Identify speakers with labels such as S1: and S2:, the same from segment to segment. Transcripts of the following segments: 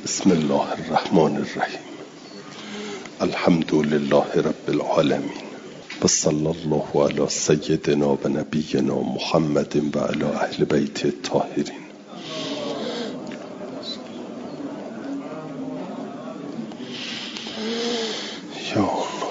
S1: بسم الله الرحمن الرحیم. الحمد لله رب العالمین و صلی الله علی سیدنا و نبینا محمد و علی اهل بیت الطاهرین. یا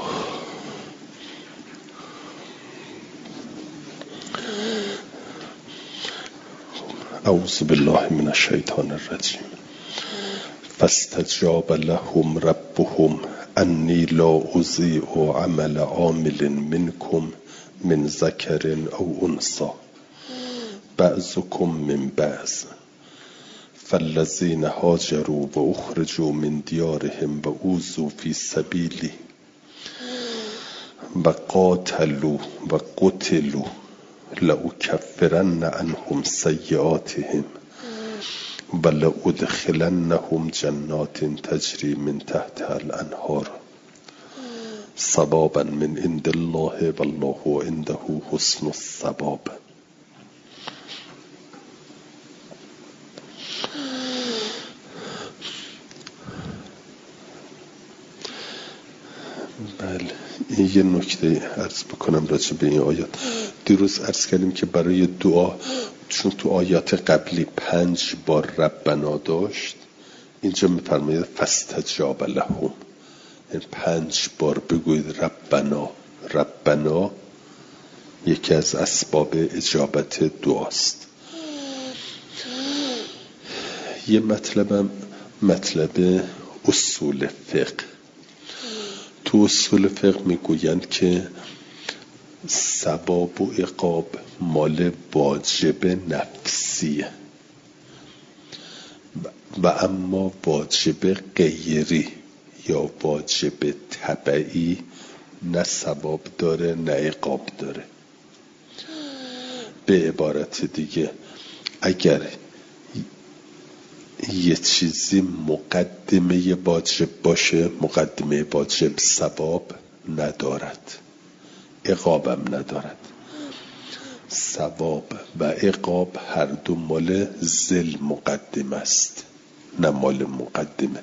S1: اعوذ بالله من الشیطان الرجیم. فاستجاب لهم ربهم انی لا اضیع عمل عامل منکم من ذکر او انثی بعضکم من بعض فالذین هاجروا و اخرجوا من دیارهم و اوذوا فی سبیلی و قاتلوا و قتلوا لأکفرن عنهم سیئاتهم و لأدخلنهم جنات تجری من تحتها الانهار ثوابا من عند الله والله عنده حسن الثواب. بله، این یه نکته عرض بکنم راجع به این آیات. دیروز عرض کردیم که برای دعا، چون تو آیات قبلی 5 بار ربنا داشت، اینجا میفرماید فاستجاب لهم، یعنی 5 بار بگوید ربنا. ربنا یکی از اسباب اجابت دعاست. یه مطلب اصول فقه. تو اصول فقه میگویند که ثواب و عقاب مال واجب نفسیه و اما واجب غیری یا واجب تبعی نه ثواب داره نه عقاب داره. به عبارت دیگه، اگر یه چیزی مقدمه واجب باشه، مقدمه واجب ثواب ندارد، عقابم ندارد. ثواب و عقاب هر دو مال ذل مقدمه است، نه مال مقدمه.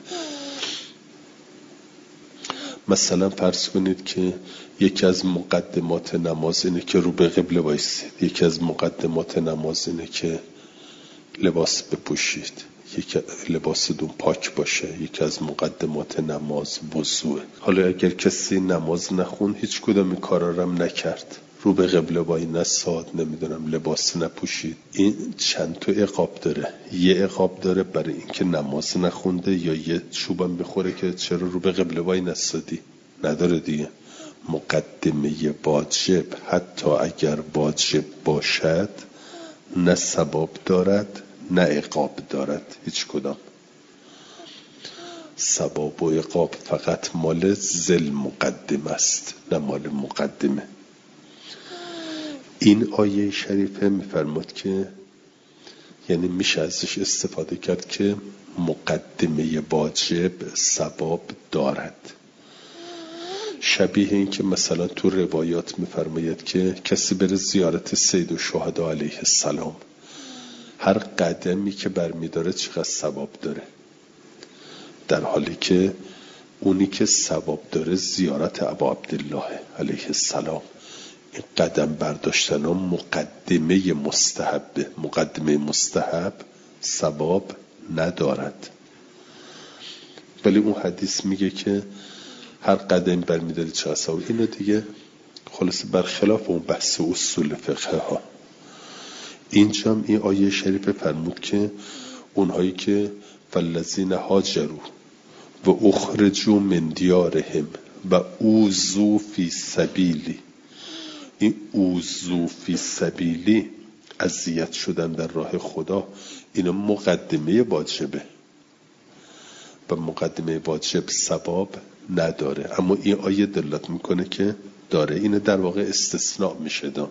S1: مثلا فرض کنید که یکی از مقدمات نماز اینه که رو به قبله بایستید، یکی از مقدمات نماز اینه که لباس بپوشید، یکی لباستون پاک باشه، یکی از مقدمات نماز وضوءه. حالا اگر کسی نماز نخون، هیچ کدوم این کارا رو هم نکرد، رو به قبله وای نساد، نمیدونم لباس نپوشید، این چند تا عقاب داره. یه عقاب داره برای اینکه نماز نخونده، یا یه چوبم میخوره که چرا رو به قبله وای نسادی. نداره دیگه. مقدمه واجب حتی اگر واجب باشد نه ثواب دارد نه عقاب دارد، هیچ کدام. ثواب و عقاب فقط مال ذل مقدم است، نه مال مقدمه. این آیه شریفه میفرماد که یعنی میشه ازش استفاده کرد که مقدمه واجب ثواب دارد. شبیه این که مثلا تو روایات میفرماید که کسی بره زیارت سید الشهدا علیه السلام، هر قدمی که برمیداره چقدر ثواب داره، در حالی که اونی که ثواب داره زیارت ابا عبدالله علیه السلام. این قدم برداشتن ها مقدمه مستحبه. مقدمه مستحب ثواب ندارد، ولی اون حدیث میگه که هر قدم برمیداره چقدر ثواب. اینو دیگه خلاص برخلاف اون بحث اصول فقه ها. اینجا این آیه شریف فرمود که اونهایی که فالذین هاجروا و اخرجوا من دیارهم و اوذوا فی سبیلی، این اوذوا فی سبیلی، اذیت شدن در راه خدا، اینا مقدمه واجبه و مقدمه واجب ثواب نداره. اما این آیه دلالت میکنه که داره. اینه در واقع استثناء میشه دام.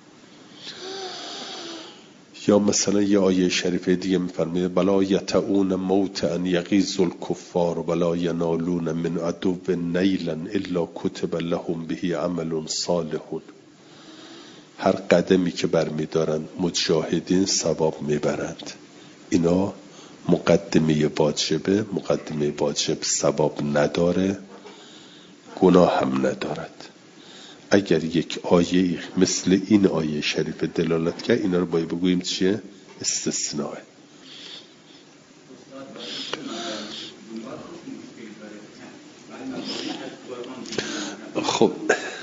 S1: یا مثلا یه آیه شریفه دیگه میفرمایه بلا یتعون موت ان یغیظ الکفار ولا ینالون من عدو نیلا الا کتب لهم به عمل صالح. هر قدمی که برمیدارن مجاهدین ثواب میبرند. اینا مقدمه واجب ثواب نداره، گناه هم ندارد. اگر یک آیه مثل این آیه شریف دلالت کرد، اینا رو باید بگوییم چیه؟ استثناء. خب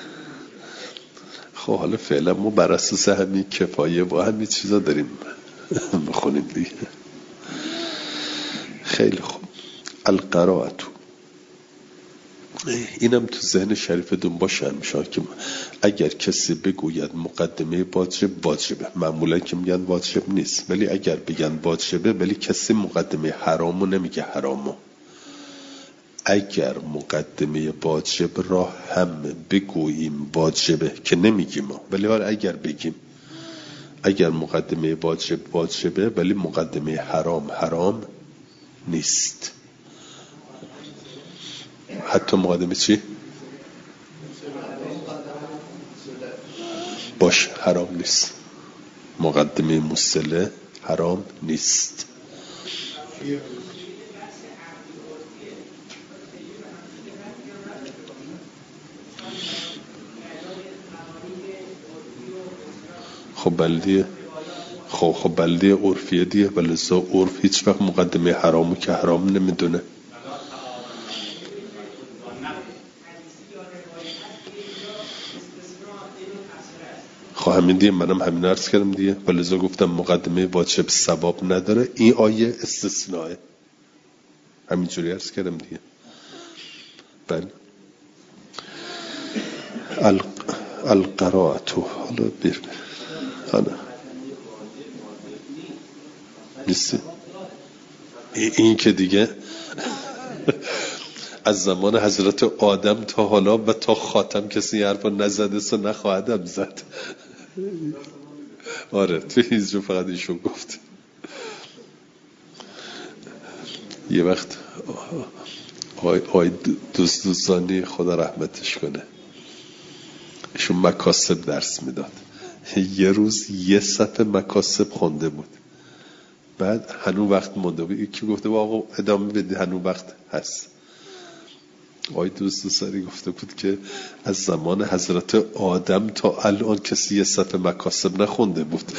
S1: حالا فعلا ما بر اساس همین کفایه با همین چیزا داریم بخونیم دیگه. خیلی خوب. القراءة، اینم تو ذهن شریفتون باشه میشه که اگر کسی بگوید مقدمه واجبه، معمولا که میگن واجب نیست، ولی اگر بگن واجبه ولی کسی مقدمه حرامو نمیگه حرامو. اگر مقدمه واجب را هم بگوییم واجبه که نمیگیم ما، ولی اگر بگیم اگر مقدمه واجبه ولی مقدمه حرام نیست. حتی مقدمه چی؟ باش حرام نیست. مقدمه مصله حرام نیست. خب بلدیه عرفیه دیه، ولی عرف هیچ وقت مقدمه حرامو که حرام نمیدونه. خب همین دیگه، منم همین عرض کردم دیگه، ولی گفتم مقدمه واجب ثواب نداره، این آیه استثناء، همینجوری عرض کردم دیگه. بله. القراءة، حالا بیر حالا نیستی این که دیگه از زمان حضرت آدم تا حالا و تا خاتم کسی حرفا نزده سو نخواهدم زد. آره تو هیچ فقط ایشون گفت. یه وقت آی دوستانی خدا رحمتش کنه، ایشون مکاسب درس میداد. یه روز یه صفحه مکاسب خونده بود، بعد هنوز وقت مونده بود. یکی گفته آقا ادامه بدی هنوز وقت هست. آقای دوستانی گفته بود که از زمان حضرت آدم تا الان کسی یه صفحه مکاسب نخونده بود.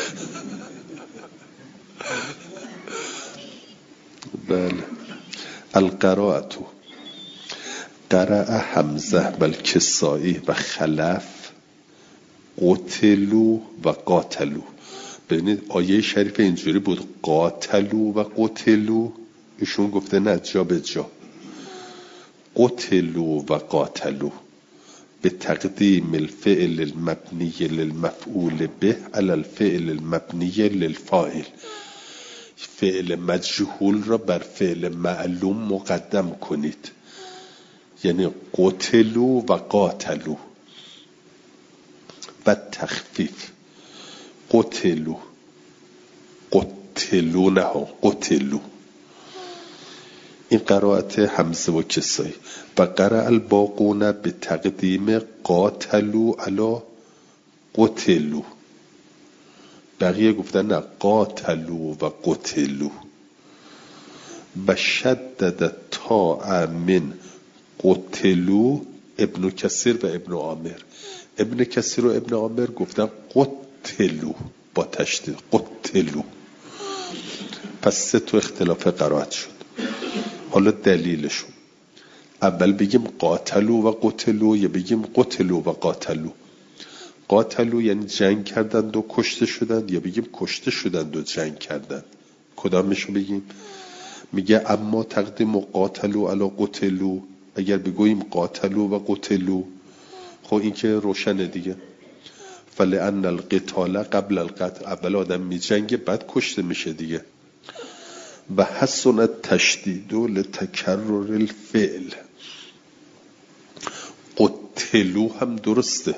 S1: بله. القراءة، قرأ حمزه و الکسائی و خلف قتلوا و قاتلوا. ببینید آیه شریف اینجوری بود قاتلوا و قتلوا، ایشون گفته نه جا به جا قتلوا و قاتلوا به تقدیم الفعل المبنی للمفعول به علی الفعل المبنی للفاعل. فعل مجهول را بر فعل معلوم مقدم کنید، یعنی قتلوا و قاتلوا. و تخفیف قتلوا نه قتلوا. این قرائت حمزه و کسایی. و قرأ الباقون به تقدیم قاتلوا علی قتلوا. بقیه گفتن نه قاتلوا و قتلوا. و شدد تا من قتلوا ابن کثیر و ابن عامر. ابن کثیر و ابن عامر گفتن قتلوا با تشدید قتلوا. پس سه تو اختلاف قرائت شد. حالا دلیلشون، اول بگیم قاتلوا و قتلوا یا بگیم قتلوا و قاتلوا؟ قاتلوا یعنی جنگ کردند و کشته شدند، یا بگیم کشته شدند و جنگ کردند؟ کدامشو بگیم؟ میگه اما تقدیم قاتلوا علی قتلوا، اگر بگوییم قاتلوا و قتلوا خب این که روشنه دیگه. فلأن القتال قبل القتل، اول آدم می جنگه بعد کشته میشه دیگه. و حسن التشدید لتکرر الفعل. قتلوا هم درسته،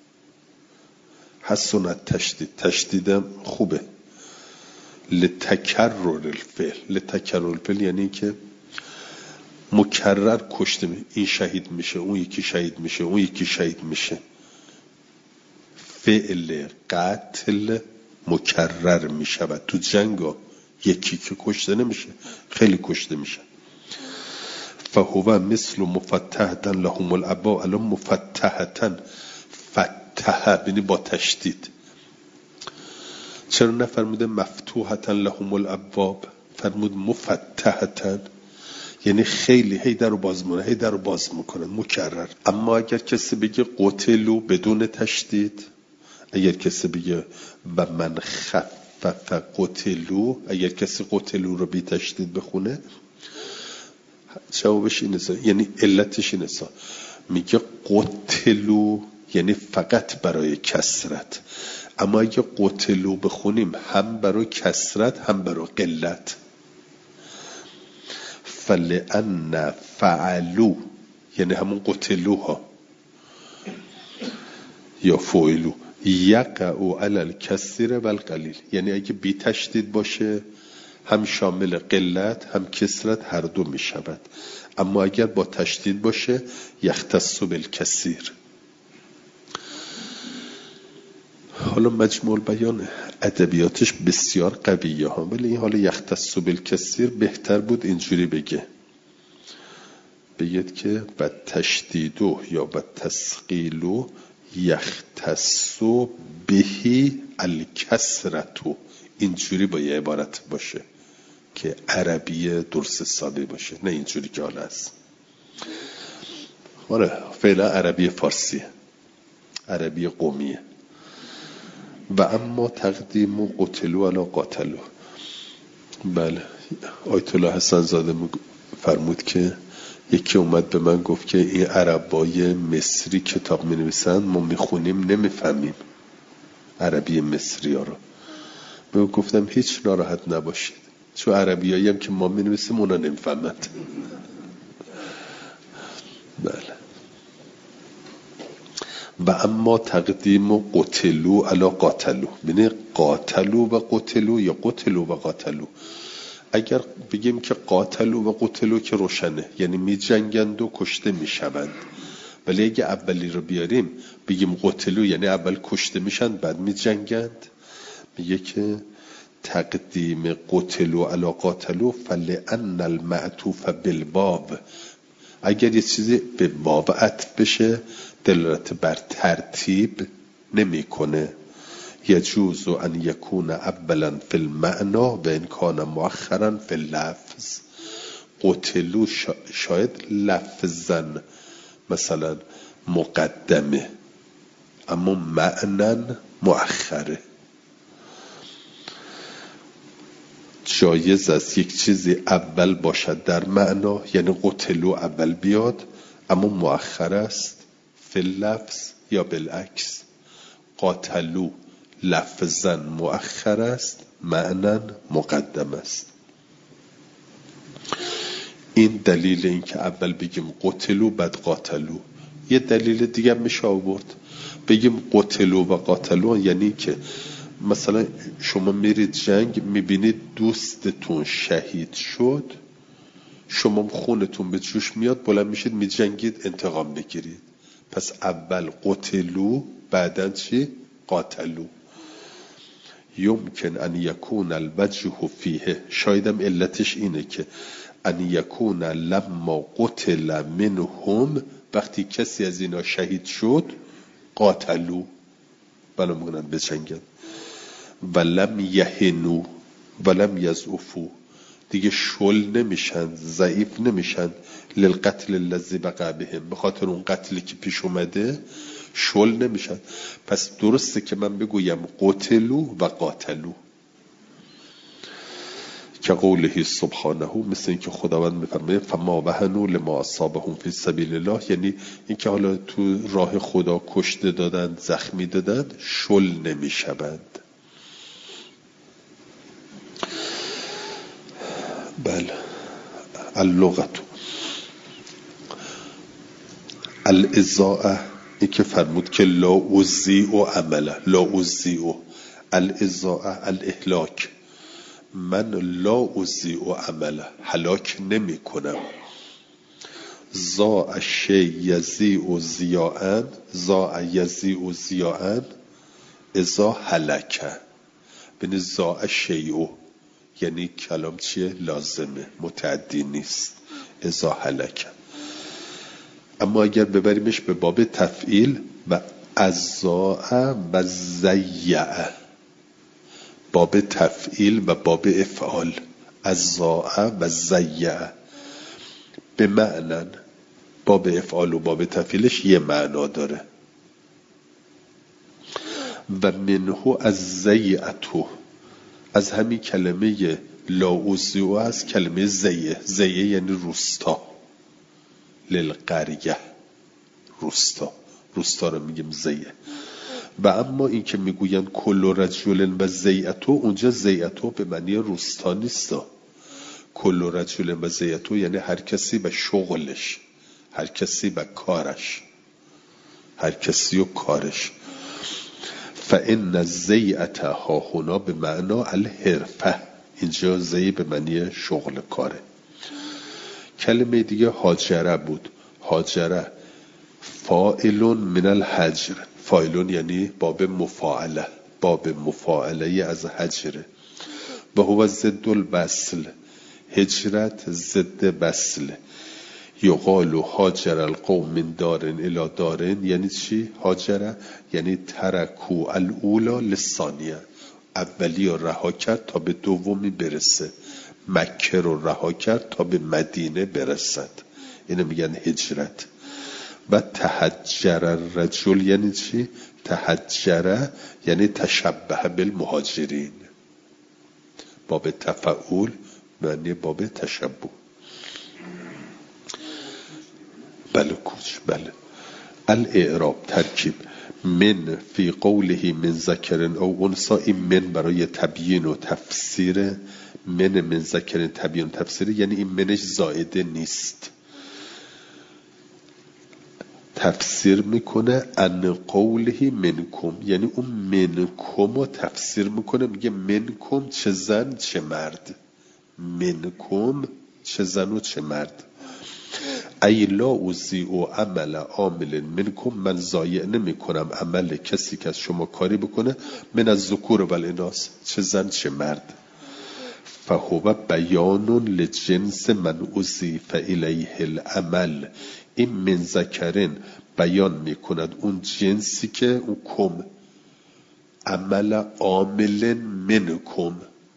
S1: حسن التشدید، تشدیدم خوبه. لتکرر الفعل یعنی که مکرر کشته میشه، این شهید میشه، اون یکی شهید میشه، اون یکی شهید میشه. فعل قتل مکرر میشود تو جنگ ها، یکی که کشته نمیشه، خیلی کشته میشه. فهو مثل مفتحتن لهم الابواب، الان مفتحتن فتح بینی با تشدید. چرا نفرموده مفتوحتن لهم الابواب، فرمود مفتحتن، یعنی خیلی هی در رو باز مونه، هی در رو باز میکنن مکرر. اما اگر کسی بگه قتلوا بدون تشدید، اگر کسی بگه و من خفف قتلوا، اگر کسی قتلوا رو بی تشدید بخونه، جوابش اینه، یعنی علتش اینه، میگه قتلوا یعنی فقط برای کسرت. اما اگه قتلوا بخونیم هم برای کسرت هم برای قلت، فلأن فعلوا یعنی همون قتلوها یا فعلوا یقع علی الکثیر و القلیل، یعنی اگه بی تشدید باشه هم شامل قلت هم کسرت هر دو می شود. اما اگر با تشدید باشه یختص بالکثیر. حالا مجموع بیان ادبیاتش بسیار قویه ها، ولی این حالا یختص بالکثیر بهتر بود اینجوری بگید که و تشدیدو یا و تثقیلو یختص بهی الکثرتو، اینجوری با یه عبارت باشه که عربی درست حسابی باشه، نه اینجوری که حالا هست. آره فعلا عربی فارسیه، عربی قومیه. و اما تقدیم و قتلو علی قاتلو. بله آیت الله حسن زاده فرمود که یکی اومد به من گفت که این عربای مصری کتاب می نویسن، ما می خونیم نمیفهمیم عربی مصری ها رو. من گفتم هیچ ناراحت نباشید، چون عربی هایی هم که ما می نویسیم اونا نمیفهمند. بله. و اما تقدیم و قتلو علی قاتلو، بینه قاتلو و قتلو یا قتلو و قاتلو. اگر بگیم که قاتلو و قتلو که روشنه، یعنی می جنگند و کشته می شوند. ولی اگه اولی رو بیاریم بگیم قتلو یعنی اول کشته میشن بعد می جنگند، میگه که تقدیم قتلو علی قاتلو فلأن المعطوف بالباب، اگر یه چیزی به باب عطف بشه دلالت بر ترتیب نمیکنه. یجوز ان یکون اولا فی المعنا و ان کان مؤخرا فی اللفظ. قتلو شاید لفظا مثلا مقدمه اما معنن مؤخره. جایز است یک چیزی اول باشد در معنا، یعنی قتلو اول بیاد اما مؤخر است فی اللفظ، یا بالعکس قاتلو لفظا مؤخر است معنن مقدم است. این دلیل این که اول بگیم قتلو بعد قاتلو. یه دلیل دیگه میشه آورد، بگیم قتلو و قاتلو یعنی که مثلا شما میرید جنگ میبینید دوستتون شهید شد، شما خونتون به جوش میاد، بلند میشید میجنگید انتقام بگیرید. پس اول قتلو بعدن چی؟ قاتلو. یمکن ان یکون الوجه فیه، شایدم علتش اینه که ان یکون لما قتل منهم، وقتی کسی از اینا شهید شد قاتلو بلا مگنن بجنگن، ولم یهنو ولم یضعفو، دیگه شل نمیشن ضعیف نمیشن، للقتل الذی وقع بهم، به خاطر اون قتلی که پیش اومده شل نمیشن. پس درسته که من بگویم قتلو و قاتلو، که قوله سبحانه، مثل این که خداوند میفرماید فما وهنوا لما اصابهم فی سبیل الله، یعنی این که حالا تو راه خدا کشته دادند زخمی دادند شل نمیشوند. بله. اللغت الازاء، این که فرمود که لا ازیع عمله، لا ازیع، الازاء الاهلاک، من لا ازیع عمله، هلاک نمی کنم. زاء شی یزیع زیاءن، زاء یزیع زیاءن ازا هلکه، بین زاء شیء یعنی کلام چیه؟ لازمه، متعدی نیست. اذا هلک. اما اگر ببریمش به باب تفعیل و ازاء و زیع، باب تفعیل و باب افعال، ازاء و زیع، به معنی باب افعال و باب تفعیلش یه معنا داره. و منه از زیعتو، از همین کلمه لاوزیو از کلمه زیع. زیع یعنی روستا، للقریه، روستا رو میگیم زیع. و اما این که میگوین کل رجل و زیعتو، اونجا زیعتو به معنی روستا نیست. کل رجل و زیعتو یعنی هر کسی به شغلش، هر کسی به کارش، هر کسی و کارش. فإن الزیعت ها هنا به معنا الحرفه، اینجا زیع به معنی شغل کاره. کلمه دیگه هاجره بود. هاجره فاعل من الهجر، فاعلون یعنی باب مفاعله، باب مفاعله از هجره. و هو ضد الوصل، هجرت ضد وصل. یقال هاجر القوم من دار الی دار، یعنی چی؟ هاجره یعنی ترکو الاولا للثانیه، اولی رو رها کرد تا به دومی برسه. مکه رو رها کرد تا به مدینه برسد، اینو میگن هجرت. و تهجر الرجل یعنی چی؟ تهجره یعنی تشبه بالمهاجرین، باب تفعول معنی باب تشبه. بله کوچ، بله. الاعراب ترکیب من فی قوله من ذکر او انثی، این من برای تبیین و تفسیر، من ذکر تبیین و تفسیر، یعنی این منش زائده نیست. تفسیر میکنه ان قوله منکم، یعنی اون منکم رو تفسیر میکنه، میگه منکم چه زن چه مرد، منکم چه زن و چه مرد. ای لا اوزی و عمل عامل منکم، من ضایع نمی کنم عمل کسی که از شما کاری بکنه، من از ذکور و الاناث، چه زن چه مرد. فهو بیان لجنس من اضیف الیه العمل، این من ذکرین بیان میکند اون جنسی که اون کم، عمل عامل منکم،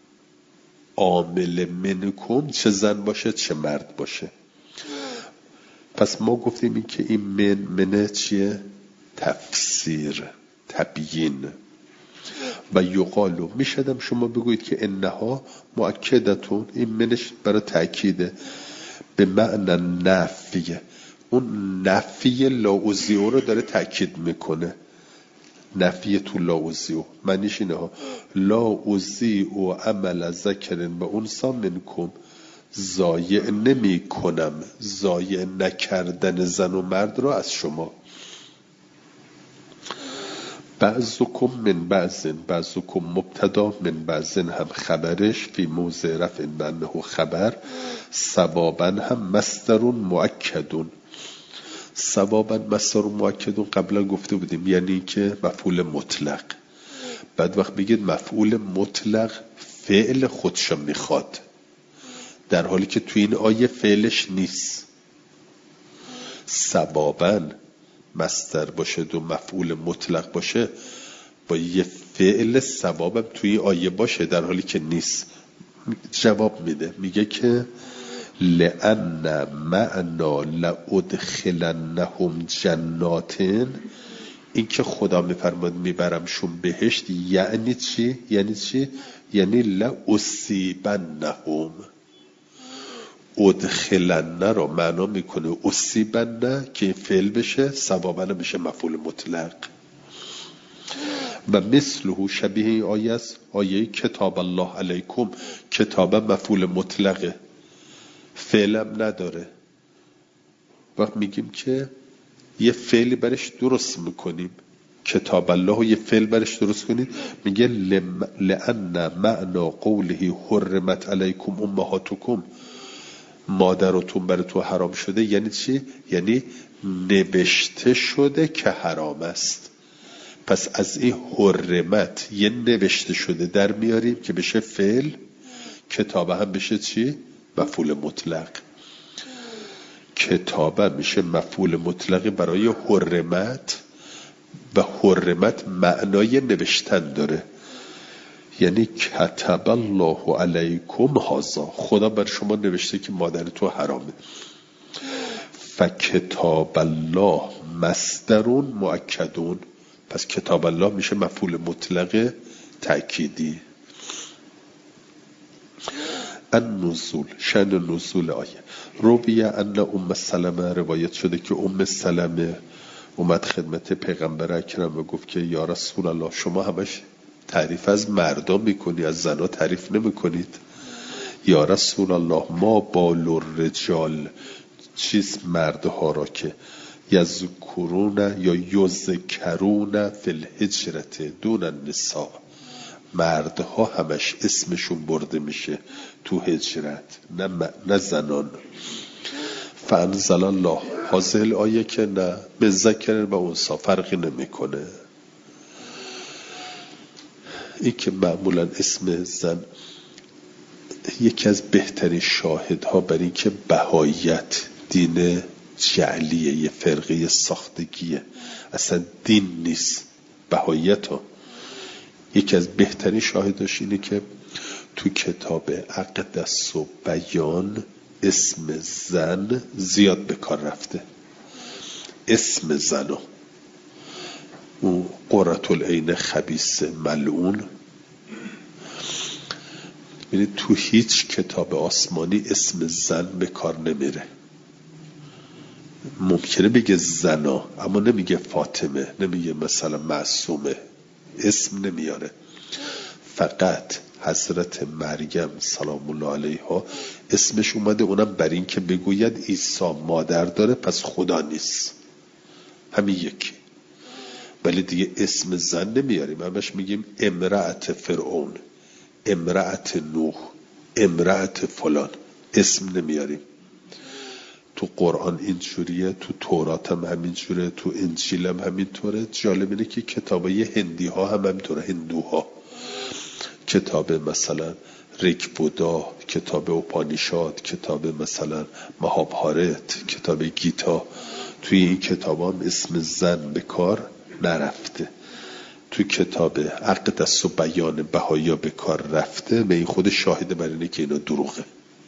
S1: عامل منکم چه زن باشه چه مرد باشه. پس ما گفتیم این که این منه چیه؟ تفسیر، تبیین. و یقالو میشدم شما بگویید که انها مؤکدتون، این منش برای تأکیده، به معنی نفیه، اون نفی لاوزیو رو داره تأکید میکنه. نفی تو لاوزیو معنیش اینه ها، لاوزیو عمل ذکرن و انثی منکم، ضایع نمی کنم، ضایع نکردن زن و مرد را از شما. بعضکم من بعضن، بعضکم مبتدا، من بعضن هم خبرش، فی موضع رفع بنه خبر، ثوابا هم مصدر مؤکدون. ثوابا مصدر مؤکدون قبلا گفته بودیم یعنی که مفعول مطلق. بعد وقت بگید مفعول مطلق فعل خودشو میخواد، در حالی که توی این آیه فعلش نیست. سبابا مصدر باشه دو مفعول مطلق باشه، با یه فعل سبابم توی آیه باشه، در حالی که نیست. جواب میده، میگه که لأن معنا لأدخلنهم جناتن، این که خدا میفرماد میبرمشون بهشت، یعنی چی؟ یعنی چی؟ یعنی لأصیبنهم، ادخلن رو معنا میکنه اصیبن که فعل بشه، ثوابن بشه مفعول مطلق. و مثله شبیه این آیه است آیه کتاب الله علیکم، کتاب مفعول مطلقه، فعلم نداره. وقت میگیم که یه فعلی برش درست میکنیم، کتاب الله یه فعل برش درست کنید، میگه لأن معنا قوله حرمت علیکم امهاتکم، مادرتون بر تو حرام شده، یعنی چی؟ یعنی نوشته شده که حرام است. پس از این حرمت یه نوشته شده در میاریم که بشه فعل، کتابه هم بشه چی؟ مفعول مطلق. کتابه میشه مفعول مطلق برای حرمت و حرمت معنای نوشتن داره. یعنی کتب الله علیکم هذا، خدا بر شما نوشته که مادر تو حرامه. فکتاب الله مصدر مؤکدون، پس کتاب الله میشه مفعول مطلق تأکیدی. النزول، شأن نزول آیه. رویه ان ام سلمه، روایت شده که ام سلمه اومد خدمت پیغمبر اکرم و گفت که یا رسول الله شما همش تعریف از مردم میکنی، از زنا تعریف نمیکنید. یا رسول الله ما بال الرجال، چیز مردها را که یذکرون یا یذکرون فی الهجرت دون النساء، مردها همش اسمشون برده میشه تو هجرت، نه زنان. فانزل الله هذه آیه که نه به ذکر و انثی فرقی نمیکنه. این که معمولا اسم زن یکی از بهترین شاهدها بر این که بهاییت دین جعلیه، یه فرقه ساختگیه، اصلا دین نیست بهاییت ها. یکی از بهترین شاهداش اینه که تو کتاب اقدس و بیان اسم زن زیاد به کار رفته. اسم زن ها اون قرة العین خبیث ملعون، ببینید تو هیچ کتاب آسمانی اسم زن به کار نمیره. ممکنه بگه زنا اما نمیگه فاطمه، نمیگه مثلا معصومه، اسم نمیاره. فقط حضرت مریم سلام الله علیها اسمش اومده، اونم بر این که بگوید عیسی مادر داره پس خدا نیست، همین یکی. ولی دیگه اسم زن نمیاریم، همش میگیم امرأت فرعون، امرأت نوح، امرأت فلان، اسم نمیاریم. تو قرآن اینجوریه، تو تورات هم همینجوره، تو انجیل هم همینطوره. جالب اینه که کتابای هندی ها هم همینطوره، هندوها کتاب مثلا ریک بودا، کتاب اوپانیشاد، کتاب مثلا مهابهارت، کتاب گیتا، توی این کتاب هم اسم زن به کار نرفته. تو کتاب اقدس و بیان بهایا به کار رفته. به این خود شاهد بر اینه که اینا دروغه.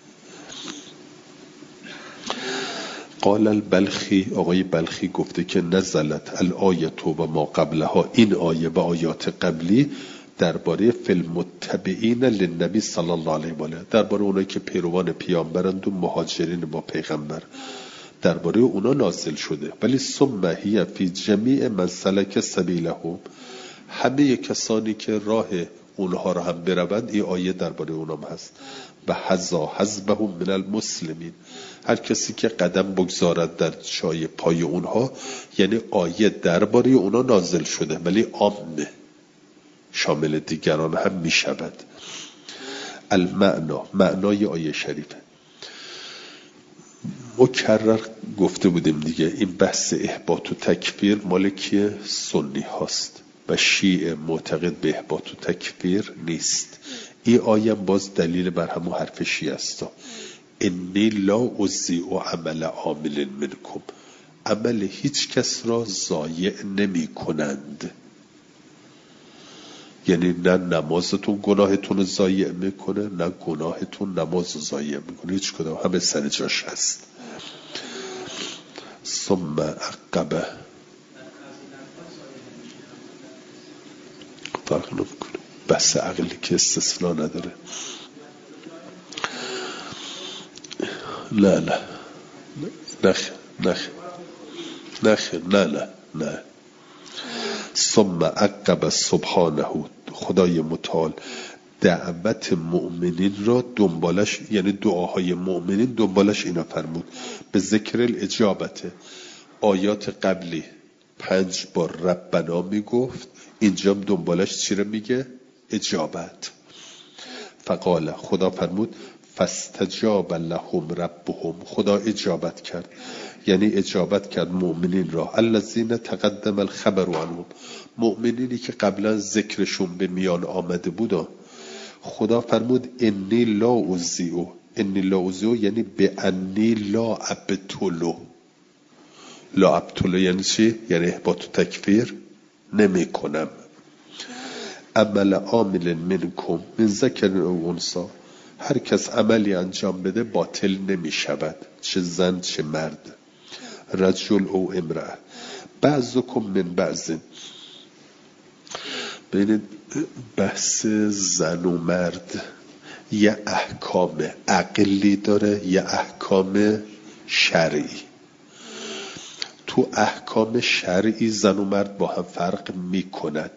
S1: قال البلخی، آقای بلخی گفته که نزلت الآیت و ما قبلها، این آیه و آیات قبلی درباره فیلمتبعین للنبی صلی الله علیه و آله، درباره اونایی که پیروان پیامبرند و مهاجرین با پیغمبر، درباره اونا نازل شده. ولی ثم هی فی جمیع من سلک سبیلهم، همه کسانی که راه اونها رو هم بروند این آیه درباره اونام هست. و حذا حزبهم من المسلمین، هر کسی که قدم بگذارد در جای پای اونها، یعنی آیه درباره اونا نازل شده ولی عامه، شامل دیگران هم می شود. المعنا، معنای آیه شریفه مکرر گفته بودیم دیگه، این بحث احباط و تکفیر مال کیه؟ سنی هاست و شیعه معتقد به احباط و تکفیر نیست. این آیه باز دلیل بر همون حرف شیعه است. انی لا اضیع عمل عامل منکم، عمل هیچ کس را ضایع نمی کنند. یعنی نه نمازتون گناهتون رو ضایع میکنه، نه گناهتون نماز رو ضایع میکنه، هیچ کدام همه سر جاش هست. ثم عقبه، فرق نمیکنه، بحث عقلی که استثناء نداره. نه نه نخ نخ نخ نه نه نه. ثم عقب سبحانه، خدای متعال دعوت مؤمنین را دنبالش، یعنی دعاهای مؤمنین دنبالش اینا فرمود. به ذکر الاجابته، آیات قبلی 5 بار ربنا میگفت، اینجا دنبالش چی رو میگه؟ اجابت. فقال، خدا فرمود فاستجاب لهم ربهم، خدا اجابت کرد، یعنی اجابت کرد مؤمنین را. الذین تقدم الخبر عنهم، مؤمنینی که قبلا ذکرشون به میان آمده بود. خدا فرمود انی لا اوزیو، انی لا اوزیو یعنی به انی لا ابتلو. لا ابتلو یعنی چی؟ یعنی احباط و تکفیر نمی کنم. عمل عامل منکم من ذکر او انثی، هر کس عملی انجام بده باطل نمی شود، چه زن چه مرد، رجل او امرأه، بعضکم من بعض. ببینید بحث زن و مرد یه احکام عقلی داره، یه احکام شرعی. تو احکام شرعی زن و مرد با هم فرق می کند.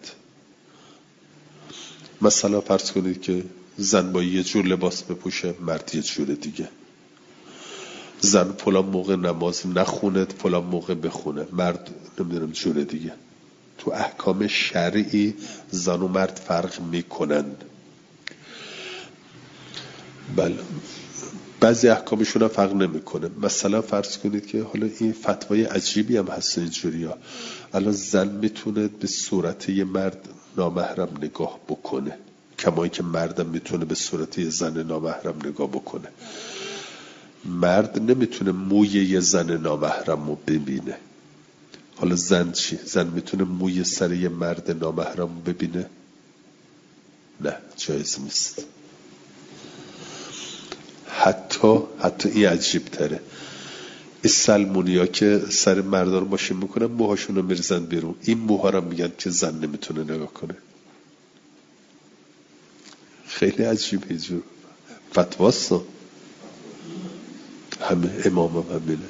S1: مثلا فرض کنید که زن با یه جور لباس بپوشه، مرد یه جور دیگه. زن فلان موقع نماز نخونه، فلان موقع بخونه، مرد نمیدونم جور دیگه. تو احکام شرعی زن و مرد فرق میکنند. بله بعضی احکامشون هم فرق نمیکنه. مثلا فرض کنید که حالا این فتوای عجیبی هم هست اینجوری ها، الان زن میتونه به صورت یه مرد نامحرم نگاه بکنه، کمایی که مردم میتونه به صورت یه زن نامحرم نگاه بکنه. مرد نمیتونه موی یه زن نامحرم رو ببینه. حالا زن چی؟ زن میتونه موی سر یه مرد نامحرم رو ببینه؟ نه، جایز نیست. حتی این عجیب تره، این سلمونی ها که سر مردان رو ماشین میکنن موهاشون رو میرزن بیرون، این موها رو میگن که زن نمیتونه نگاه کنه. خیلی عجیبه اینجور فتواست. همه امام هم همینه.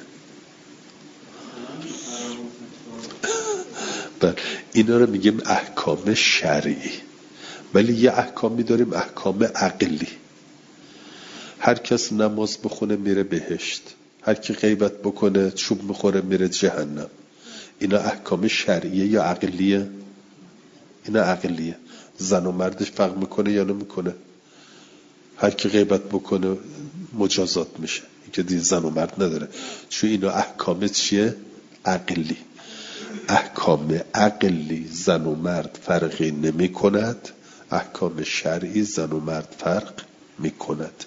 S1: اینا رو میگیم احکام شرعی. ولی یه احکامی داریم احکام عقلی. هر کس نماز بخونه میره بهشت، هر کی غیبت بکنه چوب میخوره میره جهنم. اینا احکام شرعیه یا عقلیه؟ اینا عقلیه. زن و مردش فرق میکنه یا نمیکنه؟ هر کی غیبت بکنه مجازات میشه، این که دین زن و مرد نداره. چون اینا احکام چیه؟ عقلی. احکام عقلی زن و مرد فرقی نمی کند، احکام شرعی زن و مرد فرق می کند.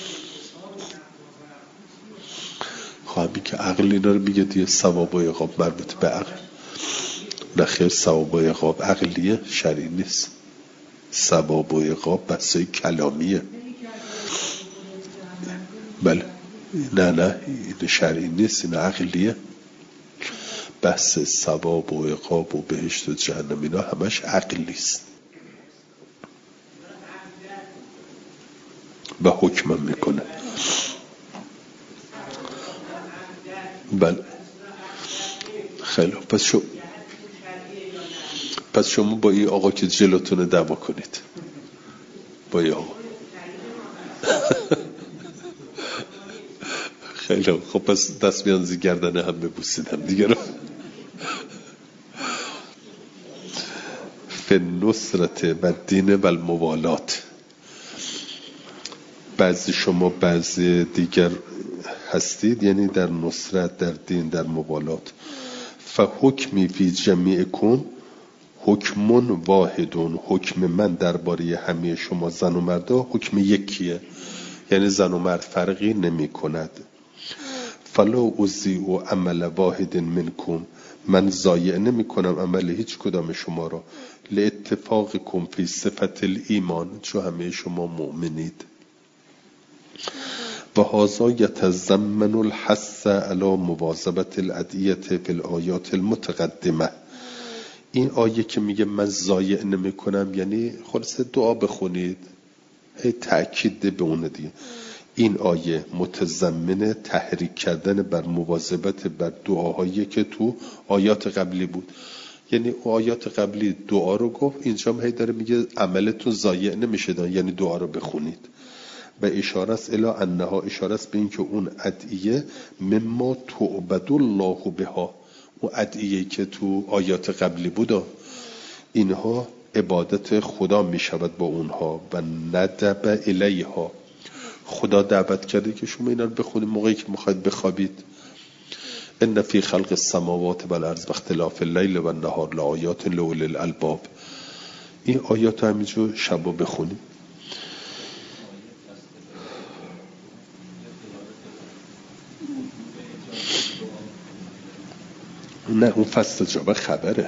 S1: خواهمی که عقل اینا رو میگه دیگه، ثواب و عقاب مربوط به عقل. نخیر، ثواب و عقاب عقلیه، شرعی نیست. ثواب و عقاب بحثای کلامیه. بله نه این شرعی نیست، این عقلیه. بحث ثواب و عقاب و بهشت و جهنم اینا همش عقلی است و حکم میکنه. بله خیلی پس شما با این آقا که جلوتونه دعوا کنید، با این آقا. خیلی خب پس دست بیانزی گردنه هم ببوسیدم دیگه رو. فی النصرت و دین و الموالات. بعضی شما بعضی دیگر هستید، یعنی در نصرت، در دین، در موالات. فحکمی فی جمیعکم حکمون واحدون، حکم من درباره همه شما زن و مردا حکم یکیه، یعنی زن و مرد فرقی نمی کند. فلا اضیع عمل واحد منکم، من ضایع نمی کنم عمل هیچ کدام شما را، لاتفاقکم فی صفت الایمان، چون همه شما مؤمنید. و هذا یتضمن الحث علی مواظبت الادعیه فی الآیات المتقدمه. این آیه که میگه من ضایع نمی کنم یعنی خلاص دعا بخونید، هی تأکید به اون دیگه. این آیه متضمن تحریک کردن بر مواظبت بر دعاهایی که تو آیات قبلی بود. یعنی آیات قبلی دعا رو گفت، اینجا هم هی داره میگه عملتون ضایع نمیشه، یعنی دعا رو بخونید. و اشاره است الی انها، اشاره است به این که اون ادعیه مما تعبد الله بها، اون ادعیه که تو آیات قبلی بود اینها عبادت خدا میشود با اونها. و ندب الیها، خدا دعوت کرده که شما اینا رو بخونید موقعی که میخواید بخوابید. ان فی خلق السماوات والارض و اختلاف اللیل و النهار لآیات لأولی الالباب. این آیات همینجور شبا بخونید. نه اون فاستجاب خبره.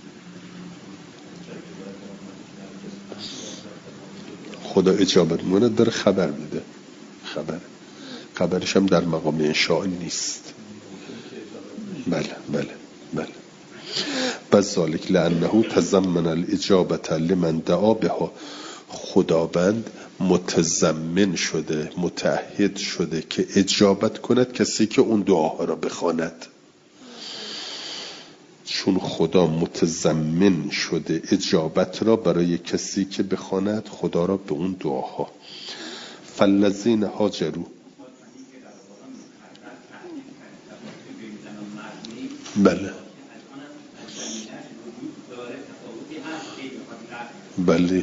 S1: خدا اجابت مونه داره خبر میده، خبرش هم در مقام انشاء نیست. بله بله بله. و ذالک لانه تضمن الاجابه لمن دعا بها، خداوند متضمن شده، متعهد شده که اجابت کند کسی که اون دعاها را بخواند. چون خدا متضمن شده اجابت را برای کسی که بخواند خدا را به اون دعاها. فالذین هاجروا، بله بله.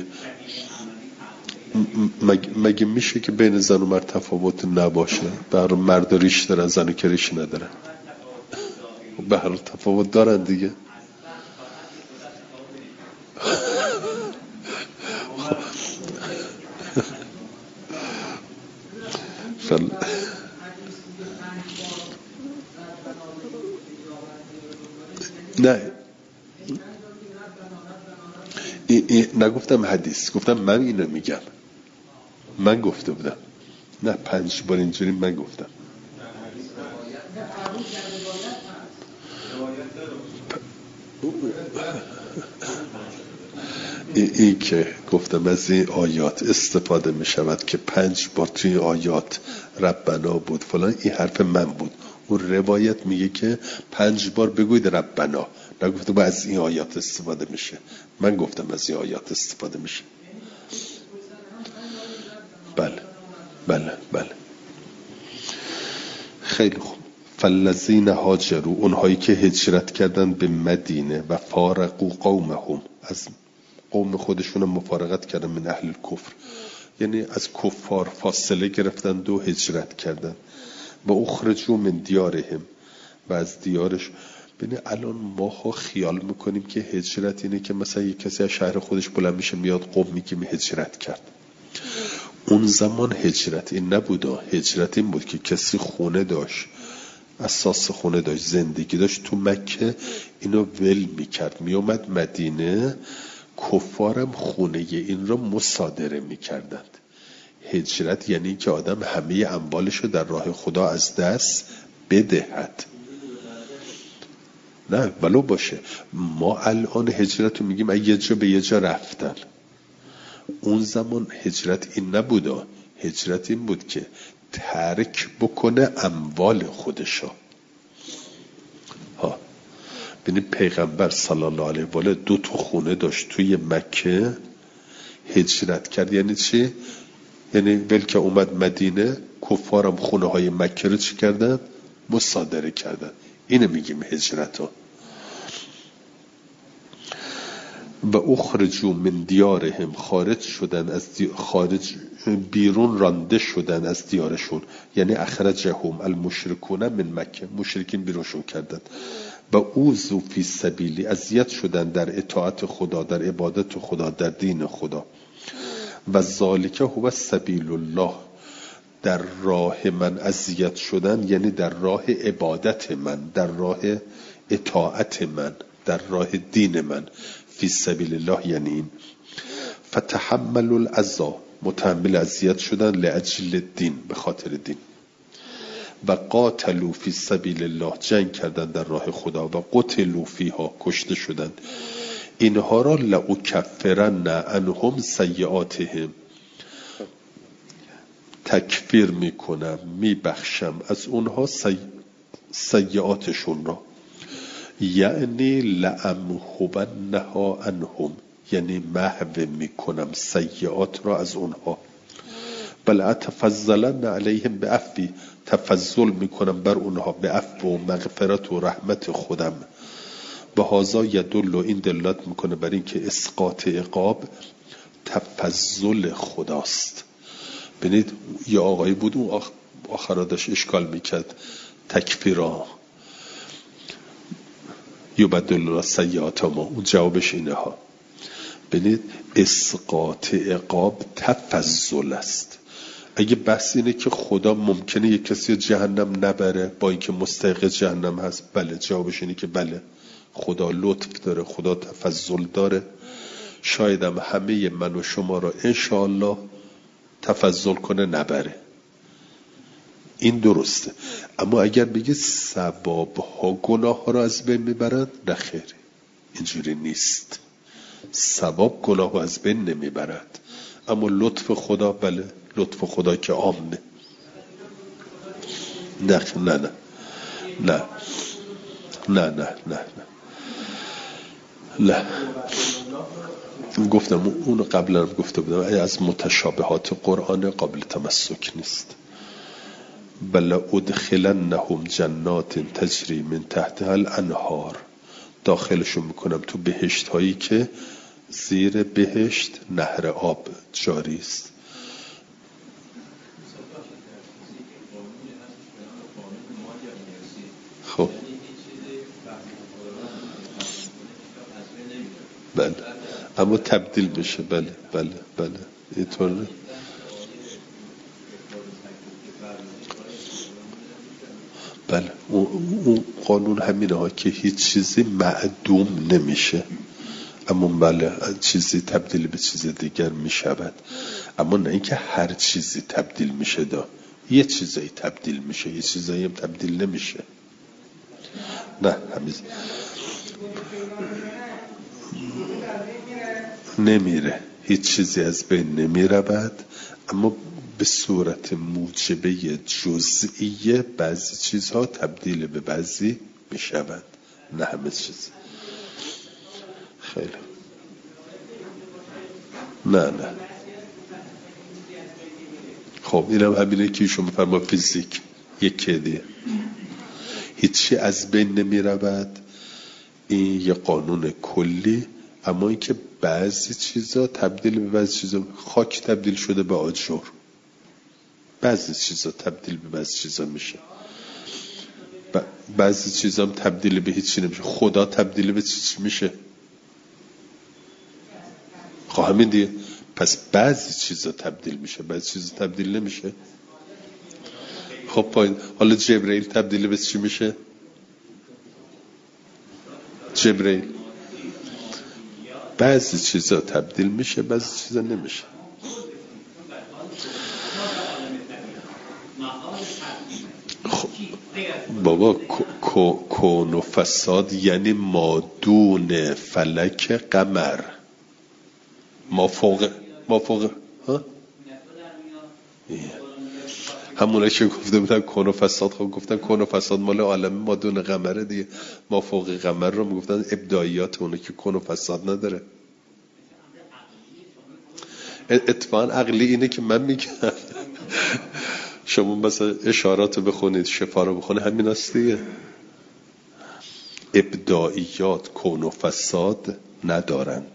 S1: مگه میشه که بین زن و مرد تفاوت نباشه؟ بر مرد ریش دارن، زن که ریش ندارن. به هر تفاوت دارن دیگه. نه نگفتم حدیث، گفتم من اینو میگم، من گفته بودم. نه 5 بار اینجوری من گفتم. این که گفتم از این آیات استفاده می شود که 5 بار توی آیات ربنا بود فلان، این حرف من بود. اون روایت میگه که 5 بار بگوید ربنا، نگفته با از این آیات استفاده میشه. من گفتم از این آیات استفاده میشه. بله بله بله. خیلی خوب. فالذین هاجروا، اونهایی که هجرت کردن به مدینه و فارقوا قومهم، از قوم خودشون مفارقت کردن، من اهل الکفر، یعنی از کفار فاصله گرفتن و هجرت کردن. و اخرجوا من دیارهم، و از دیارش. ببین الان ما خیال میکنیم که هجرت اینه که مثلا یک کسی از شهر خودش بلند میشه میاد قوم میگه هجرت کرد. اون زمان هجرت این نبوده. هجرت این بود که کسی خونه داشت، اساس خونه داشت، زندگی داشت تو مکه، اینو ول میکرد میومد مدینه، کفارم خونه این را مصادره میکردند. هجرت یعنی که آدم همه اموالشو در راه خدا از دست بدهد. نه ولو باشه. ما الان هجرت رو میگیم یه جا به یه جا رفتن. اون زمان هجرت این نبوده. هجرت این بود که ترک بکنه اموال خودشو. ها ببینید پیغمبر صلی الله علیه و آله 2 خونه داشت توی مکه، هجرت کرد. یعنی چی؟ یعنی ول که اومد مدینه، کفارم خونه های مکه رو چی کردن؟ مصادره کردن. اینو میگیم هجرت ها. و اخرجوا من دیارهم، خارج شدن از خارج، بیرون رانده شدن از دیارشون. یعنی اخرجهم المشرکون من مکه، مشرکین بیرونشون کردن. و اوذوا فی سبیلی، اذیت شدن در اطاعت خدا، در عبادت خدا، در دین خدا. و ذالک هو سبیل الله، در راه من اذیت شدن یعنی در راه عبادت من، در راه اطاعت من، در راه دین من. فی سبیل الله یعنی این. فتحملوا الاذى، متحمل اذیت شدن، لاجل الدین، به خاطر دین. و قاتلوا فی سبیل الله، جنگ کردن در راه خدا. و قتلوا فیها، کشته شدند. اینها را لأکفرن عنهم سیئاتهم، تکفیر میکنم، میبخشم از اونها سیئاتشون را. یعنی لأمحونها عنهم، یعنی محو میکنم سیئات را از اونها. بل اتفضلن علیهم بعفوی، تفضل میکنم بر اونها به عفو و مغفرت و رحمت خودم. به هذا یدل، این دلالت میکنه بر این که اسقاط عقاب تفضل خداست. ببینید یه آقایی بود اون آخرا داشت اشکال میکرد تکفیرا یبدل الله سیئات ما، اون جوابش اینه ها. ببینید اسقاط عقاب تفضل است. اگه بحث اینه که خدا ممکنه یک کسی جهنم نبره با اینکه مستحق جهنم هست، بله، جوابش اینه که بله، خدا لطف داره، خدا تفضل داره. شاید هم همه من و شما را انشاءالله تفضل کنه نبره، این درسته. اما اگر بگه ثواب ها گناه ها را از بین میبرند، نه خیر، اینجوری نیست. ثواب گناه ها از بین نمیبرد، اما لطف خدا، بله، لطف خدا که عامه. نه نه نه نه نه نه نه نه گفتم اونو قبلا گفته بودم، از متشابهات قرآن قابل تمسک نیست. بل ادخلنهم جنات تجری من تحتها الانهار، داخلشون میکنم تو بهشت هایی که زیر بهشت نهر آب جاری است. خب بله، اما تبدیل میشه. بله بله بله، اینطوره. بله، اون قانون همینه ها که هیچ چیزی معدوم نمیشه، اما بله، چیزی تبدیل به چیز دیگر میشود، اما نه اینکه هر چیزی تبدیل میشه. یه چیزایی تبدیل میشه، یه چیزایی هم تبدیل نمیشه. نه همین نمیره، هیچ چیزی از بین نمیرود، اما به صورت موجبه جزئیه بعضی چیزها تبدیل به بعضی میشود، نه همه چیز. خیلی نه خب اینم همینه که ایشون میفرما فیزیک یکی دیگه، هیچی از بین نمی رود، این یه قانون کلی. اما این که بعضی چیزا تبدیل به بعضی چیزا، خاک تبدیل شده به آجر، بعضی چیزا تبدیل به بعضی چیزا میشه، بعضی چیزا هم تبدیل به هیچی نمیشه. خدا تبدیل به چی میشه؟ همین دیگه. پس بعضی چیزا تبدیل میشه، بعضی چیزا تبدیل نمیشه. خب پایین، حالا جبرئیل تبدیل به چی میشه؟ جبرئیل بعضی چیزا تبدیل میشه، بعضی چیزا نمیشه. خب بابا، کون و فساد یعنی ما دون فلک قمر، ما فوق ها؟ همونه که گفته بودن کون و فساد، خب گفتن کون و فساد مال عالم ما دون قمره دیگه. ما فوق قمر رو میگفتن ابداعیات اونه که کون و فساد نداره. اتفاقا عقلی اینه که من میگم شما مثلا اشارات رو بخونید، شفا رو بخونید، همین است دیگه. ابداعیات کون و فساد ندارند.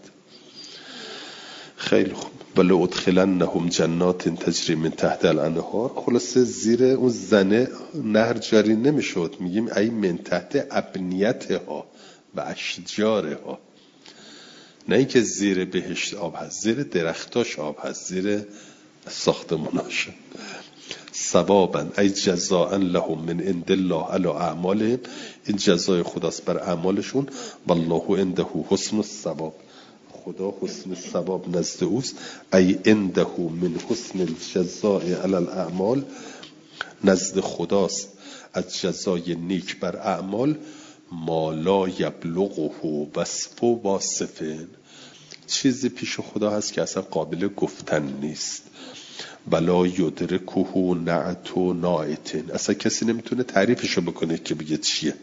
S1: خیلی خوب. بله ادخلنهم جنات تجری من تحت الانهار، خلاصه زیر اون زنه نهر جاری نمیشد، میگیم ای من تحت ابنیتها و اشجارها، نه اینکه زیر بهشت آب هست، زیر درختاش آب هست، زیر ساختماناش. ثوابا ای جزاء لهم من عند الله علی اعمالهم، این جزای خداست بر اعمالشون. والله عنده حسن الثواب، خدا حسن الثواب نزد اوست. ای عنده من حسن الجزاء علی الاعمال، نزد خداست از جزای نیک بر اعمال. ما لا یبلغه وصف واصفین، چیزی پیش خدا هست که اصلا قابل گفتن نیست. بلا یدرکه نعت و ناعتین، اصلا کسی نمیتونه تعریفشو بکنه که بگه چیه.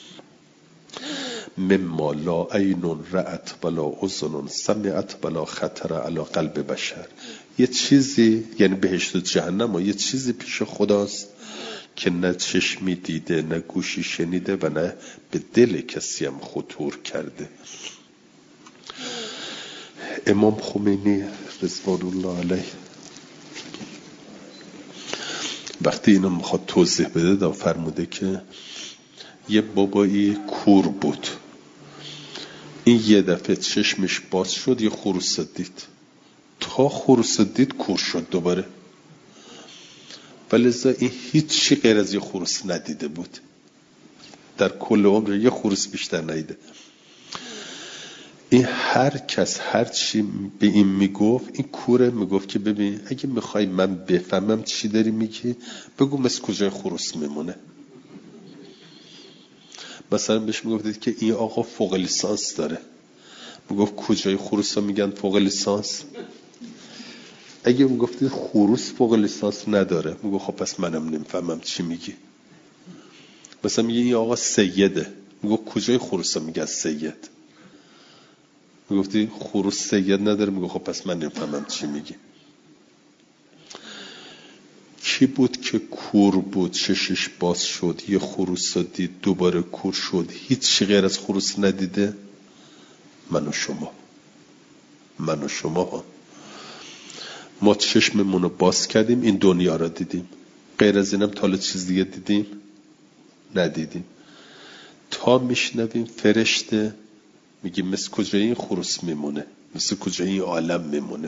S1: مما لا عین رأت ولا اذن سمعت ولا خطر علی قلب بشر، یه چیزی یعنی بهشت و جهنم، یه چیزی پیش خداست که نه چشمی دیده، نه گوشی شنیده و نه به دل کسی هم خطور کرده. امام خمینی رضوان الله علیه وقتی اینو میخواد توضیح بده فرموده که یه بابایی کور بود، این یه دفعه چشمش باز شد، یه خروس دید، تا خروس دید کور شد دوباره. ولذا این هیچی غیر از یه خروس ندیده بود، در کل عمر یه خروس بیشتر ندیده. این هر کس هر چی به این میگفت، این کوره میگفت که ببین اگه میخوای من بفهمم چی داری میگی بگو مثل کجای خروس میمونه. مثلا بهش میگفتید که این آقا فوق لیسانس داره، میگفت کجای خروس ها میگن فوق لیسانس؟ اگه میگفتید خروس فوق لیسانس نداره میگفت خب پس منم نمیفهمم چی میگی. مثلا میگه این آقا سیده، میگفت کجای خروس ها میگن سید؟ میگفتی خروس سید نداره، میگفت خب پس من نمیفهمم چی میگی. کی بود که کور بود چشش باز شد یه خروس دید دوباره کور شد، هیچ غیر از خروس ندیده؟ من و شما، من و شما ها. ما چشممون رو باز کردیم این دنیا را دیدیم، غیر از اینم تا چیز دیگه دیدیم؟ ندیدیم. تا میشنویم فرشته میگیم مثل کجای این خروس میمونه، مثل کجای این عالم میمونه،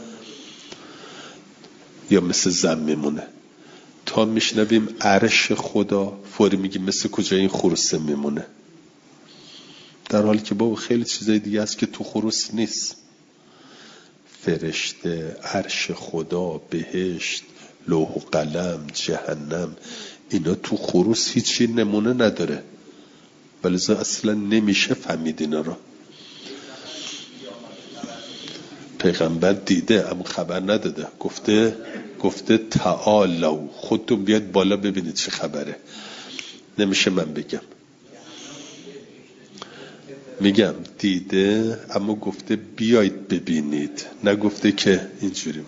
S1: یا مثل زن میمونه. تا میشنویم عرش خدا فوری میگیم مثل کجای این خروس میمونه، در حالی که بابا خیلی چیزای دیگه هست که تو خروس نیست. فرشته، عرش خدا، بهشت، لوح و قلم، جهنم، اینا تو خروس هیچی نمونه نداره، ولذا اصلا نمیشه فهمید اینا رو. پیغمبر دیده اما خبر نداده، گفته تعالوا، خودتون بیاید بالا ببینید چه خبره. نمیشه من بگم، میگم دیده اما گفته بیایید ببینید، نگفته که اینجوری.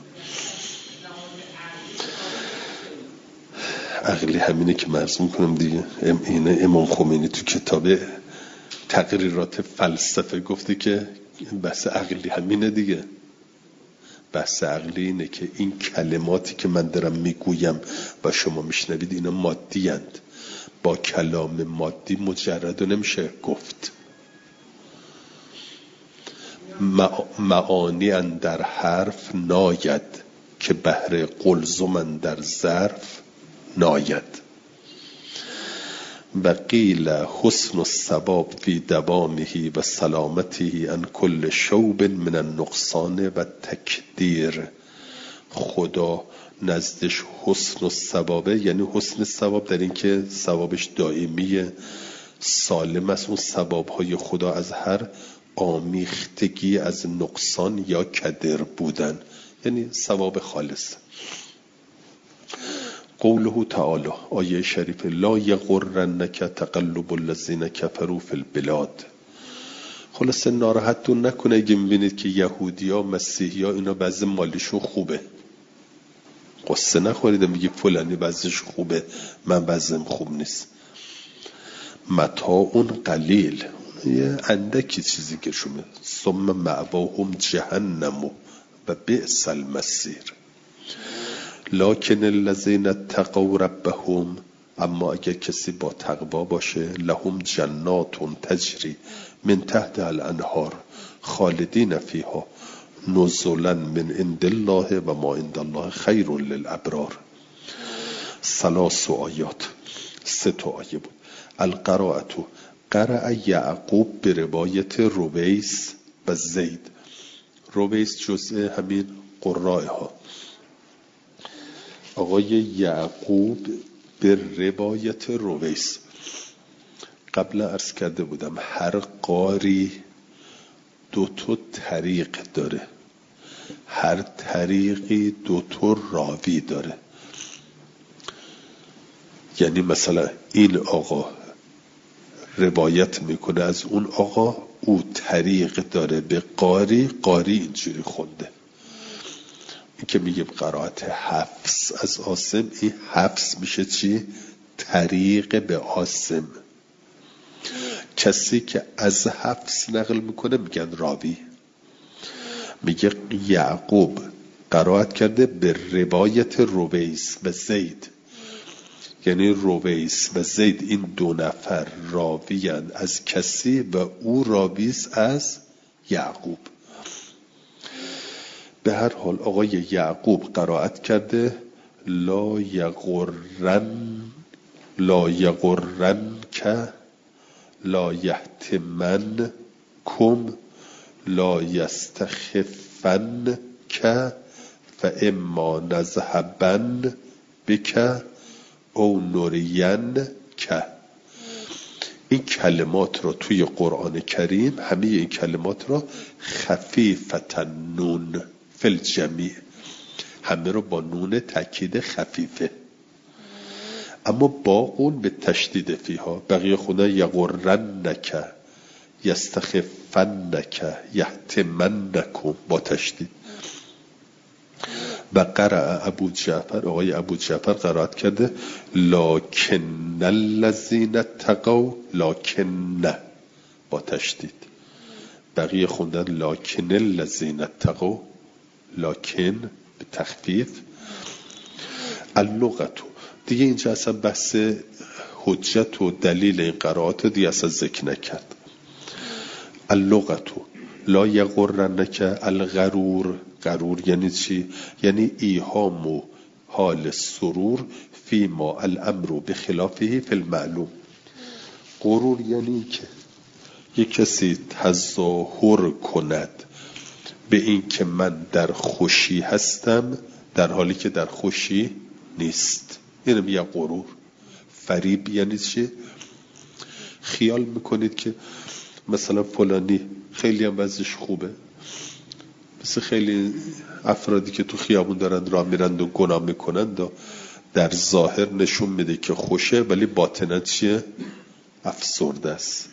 S1: عقلی همینه که مرز میکنم دیگه. اینه امام خمینی تو کتاب تقریرات فلسفه گفته که بحث عقلی همینه دیگه. بحث عقلی اینه که این کلماتی که من دارم میگویم و شما میشنوید اینا مادی هند. با کلام مادی مجرد نمیشه گفت. معانی اندر حرف ناید که بهر قلزم اندر ظرف ناید. و قیل حسن الثواب فی دوامه و سلامته عن کل شوب من النقصان و تکدیر. خدا نزدش حسن الثوابه، یعنی حسن الثواب در این که ثوابش دائمی سالم است. اون ثوابهای خدا از هر آمیختگی از نقصان یا کدر بودن، یعنی ثواب خالص. قوله تعالی، آیه شریف، لا یغرنک تقلب الذین کفروا فی البلاد. خلاصه ناراحتتون نکنه اگه میبینید که یهودیا مسیحیا اینا وضع مالیشون خوبه، قصه نخورید میگی فلانی وضعش خوبه من وضعم خوب نیست. متاع قلیل، یه اندکی چیزی که شما، ثم مأواهم جهنم و بئس المصیر. لکن الذین اتقوا ربهم، اما اگر کسی با تقوا باشه، لهم جنات تجری من تحت الانهار خالدین فیها نزلا من عند الله و ما عند الله خیر للابرار. 3 آیات، 3 آیه بود. القراءة، قرأ یعقوب به روایت رویس و زید. رویس جزء همین قراء ها. آقای یعقوب به روایت رویس. قبلا عرض کرده بودم هر قاری 2 طریق داره، هر طریقی 2 راوی داره. یعنی مثلا این آقا روایت میکنه از اون آقا، او طریق داره به قاری، قاری اینجوری خونده. این که میگه قرائت حفص از عاصم، این حفص میشه چی؟ طریق به عاصم. کسی که از حفص نقل میکنه میگن راوی. میگه یعقوب قرائت کرده به روایت رویس و زید، یعنی رویس و زید این 2 نفر راویند از کسی و او راویست از یعقوب. به هر حال آقای یعقوب قرائت کرده لا یغرن که لا یحتمن کم لا یستخفن که فاما نذهبن بک او نرین که. این کلمات رو توی قرآن کریم همه این کلمات رو خفیفة نون فی الجمیع، همه رو با نون تاکید خفیفه، اما باقون به تشدید فیها. بقیه خونه یغرنک یستخفنک یحتمنکم با تشدید. و قرأ ابو جعفر، آقای ابو جعفر قرائت کرده لکن الذین اتقوا، لکن با تشدید. بقیه خوندن لکن الذین اتقوا، لکن به تخفیف. اللغتو دیگه اینجا اصلا بحث حجت و دلیل این قرائات دیگه اصلا ذکر نکرد. اللغتو لا یغرنک الغرور. غرور یعنی چی؟ یعنی ایهام و حال سرور فی ما الامر بخلافه فی المعلوم. غرور یعنی که یک کسی تظاهر کند به این که من در خوشی هستم در حالی که در خوشی نیست. اینو میگه غرور. فریب یعنی چی؟ خیال میکنید که مثلا فلانی خیلی هم وضعش خوبه، مثل خیلی افرادی که تو خیابون دارن راه میرند و گناه میکنند و در ظاهر نشون میده که خوشه ولی باطناً چیه؟ افسرده است.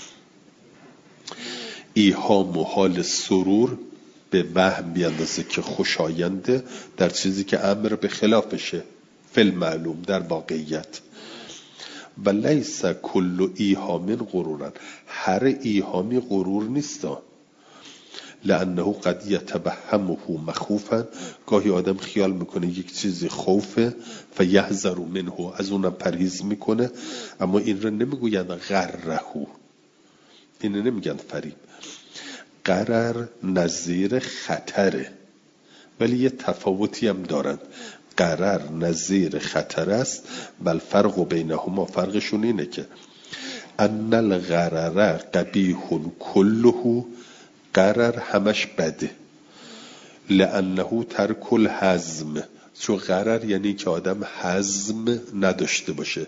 S1: ایهام و حال سرور به وهم بیاندازه که خوشاینده در چیزی که امر به خلافشه فی المعلوم در واقعیت. و لیس کل ایهام غرورن، هر ایهامی غرور نیست، لانه قد یتبهمه مخوفا، گاهی آدم خیال میکنه یک چیزی خوفه فیحذر منه، از اونم پرهیز میکنه، اما این رو نمیگوین غره، این رو نمیگن فریب. غرر نظیر خطره، ولی یه تفاوتی هم دارن. غرر نظیر خطر است، بل فرق بینهما، فرقشون اینه که ان الغرر قبیح کله، غرر همش بده، لانه ترک الحزم، چون غرر یعنی که آدم حزم نداشته باشه.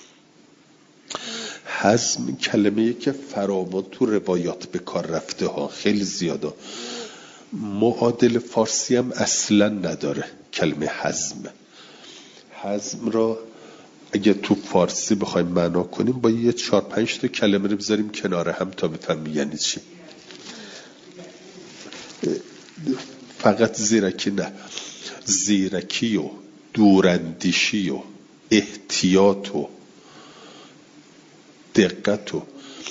S1: حزم کلمه‌ای که فراوان تو روایات به کار رفته ها، خیلی زیاده، معادل فارسی هم اصلا نداره کلمه حزم. حزم را اگه تو فارسی بخوایم معنا کنیم با یه 4-5 تا کلمه رو بذاریم کنار هم تا بفهمیم یعنی چی. فقط زیرکی نه، زیرکی و دوراندیشی و احتیاط و دقت و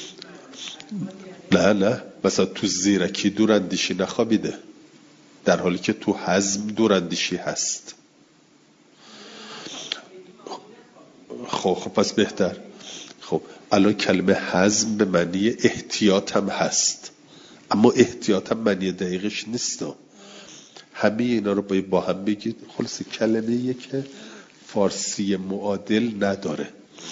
S1: نه مثلا تو زیرکی دوراندیشی نخوابیده، در حالی که تو حزم دوراندیشی هست. خب پس بهتر. خب الان کلمه حزم به معنی احتیاط هم هست، اما احتیاط هم معنی دقیقش نیست. همه اینا رو با هم بگید، خلاص کلمه‌ایه که فارسی معادل نداره.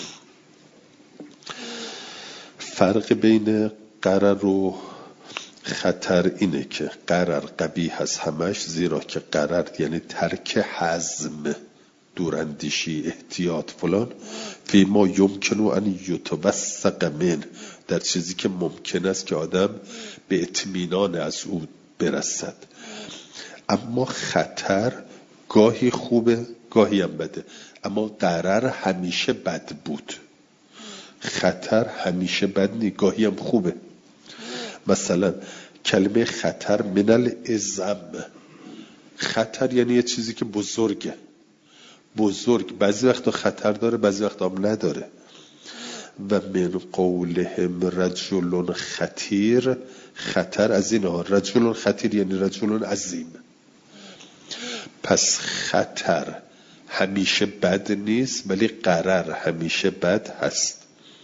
S1: فرق بین غرر و خطر اینه که غرر قبیح هست همش، زیرا که غرر یعنی ترک حزم، دوراندیشی، احتیاط فلان، فی ما یمکن ان یتوثق من، در چیزی که ممکن است که آدم به اطمینان از او برسد. اما خطر گاهی خوبه گاهی هم بده، اما غرر همیشه بد بود. خطر همیشه بد نی، گاهی هم خوبه. مثلا کلمه خطر من العظم، خطر یعنی یه چیزی که بزرگه، بزرگ بعضی وقتا خطر داره بعضی وقتا هم نداره. و من قولهم رجل خطیر، خطر از این ها، رجل خطیر یعنی رجل عظیم. پس خطر همیشه بد نیست ولی غرر همیشه بد هست.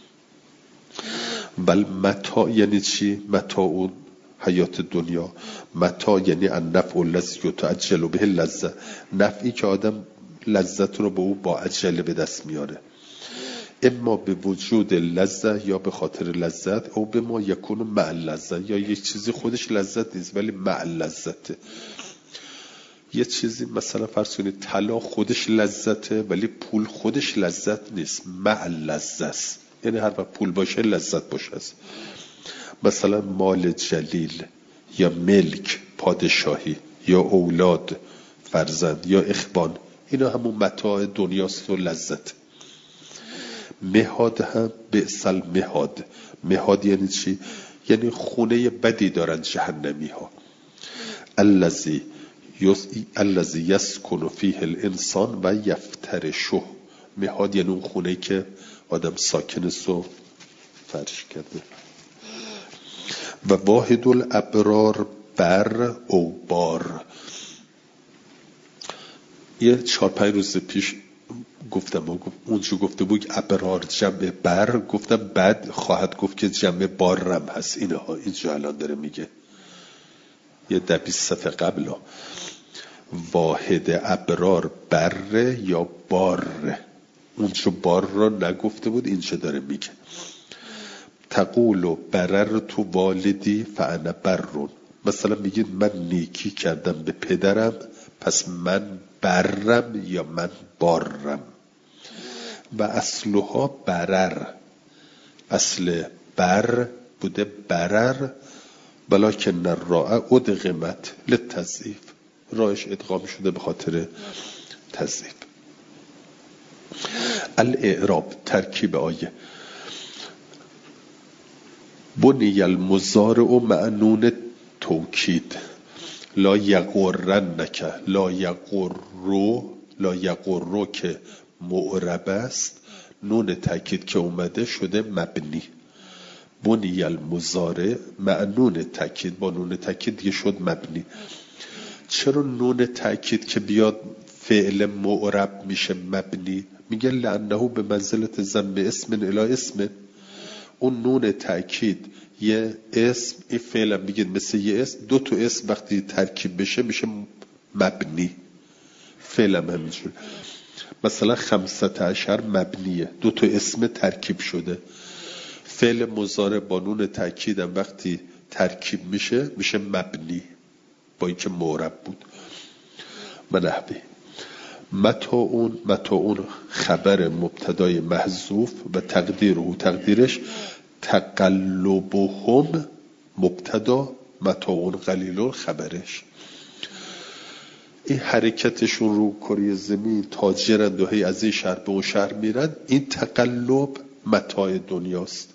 S1: بل متاع یعنی چی؟ متاع حیات دنیا. متاع یعنی النفع الذی یتعجل به اللذة، نفعی که آدم لذت رو به او با عجله به دست میاره. اما به وجود لذت یا به خاطر لذت، او به ما یکون مع لذت، یا یک چیزی خودش لذت نیست ولی مع لذته. یه چیزی مثلا فرض کنید طلا خودش لذته ولی پول خودش لذت نیست، مع لذت است. یعنی هر وقت پول باشه لذت باشه است. مثلا مال جلیل یا ملک، پادشاهی یا اولاد، فرزند یا اخوان، اینا همون متاع دنیاست و لذت. مهاد هم بئس المهاد. مهاد یعنی چی؟ یعنی خونه بدی دارن جهنمی ها. الذی یسکن فیه الانسان و یفترشه. مهاد یعنی اون خونه که آدم ساکن است و فرش کرده. و واحد الابرار بر او بار. یه 4-5 روز پیش گفتم، اونجا گفته بود ابرار جمع بر، گفتم بعد خواهد گفت که جمع بارم هست. اینها اینجا الان داره میگه، یه 20 صفحه قبل واحد ابرار بر یا بار. اونجا بار را نگفته بود، اینجا داره میگه تقول برر تو والدی فانا برون. مثلا میگید من نیکی کردم به پدرم پس من برم یا من بارم. و اصلها برر، اصل بر بوده برر، ولکن الراء ادغمت للتضعیف. راهش ادغام شده به خاطر تضعیف. الاعراب، ترکیب آیه. بنی المضارع معنون توکید. لا یغرنک، لا یغرو که معرب است، نون تاکید که اومده شده مبنی. بنی المضارع معنون تاکید، با نون تاکید دیگه شد مبنی. چرا نون تاکید که بیاد فعل معرب میشه مبنی؟ میگه لانه به منزلت ضم اسم الی اسم. اون نون تاکید یه اسم، این فعلا میگه مثل یه اسم، 2 تا اسم وقتی ترکیب بشه میشه مبنی. فعلا همینجور. مثلا 15 مبنیه، 2 تا اسم ترکیب شده. فعل مضارع با نون تاکید هم وقتی ترکیب میشه مبنی، با اینکه معرب بود. منحبی متاعون خبر مبتدای محذوف و تقدیرش تقلبهم مبتدا، متاعون قلیلون خبرش. این حرکتشون رو کره زمین تاجرند و هی از این شهر به اون شهر میرن، این تقلب متاع دنیاست.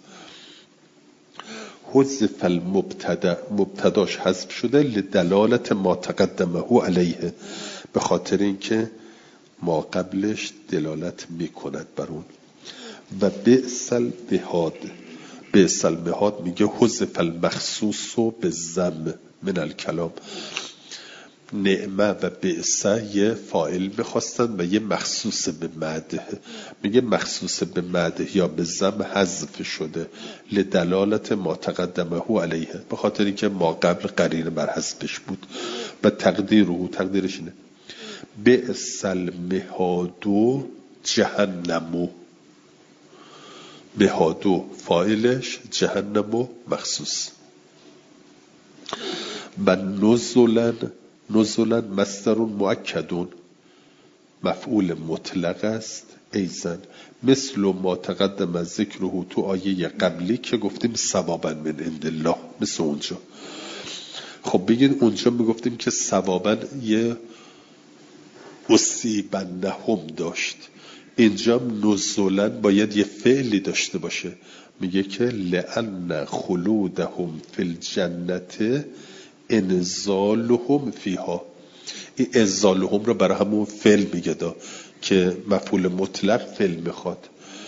S1: حذف مبتداش حذف شده لدلالت ما تقدمه علیه، به خاطر اینکه ما قبلش دلالت میکند بر اون. و بئس المهاد میگه حذف المخصوص بالضم من الکلام. نعمه و بئس یه فاعل میخواستن و یه مخصوص به مده، میگه مخصوص به مده یا به ضم حذف شده لدلالت ما تقدمه علیه، به خاطر اینکه ما قبل قرینه بر حذفش بود. و تقدیرش اینه بئس المهاد جهنم. مهادو فاعلش، جهنم مخصوص. و نزلا مصدر مؤکدون، مفعول مطلق است. ایزن مثل ما تقدم از ذکره تو آیه قبلی که گفتیم ثوابا من عند الله، مثل اونجا. خب بگید اونجا میگفتیم که ثوابا یه اصیبنهم داشت، اینجا نزولا باید یه فعلی داشته باشه. میگه که لأن خلودهم فی الجنت انزالهم فیها. این انزالهم رو برای همون فعل میگه که مفعول مطلق فعل میخواد.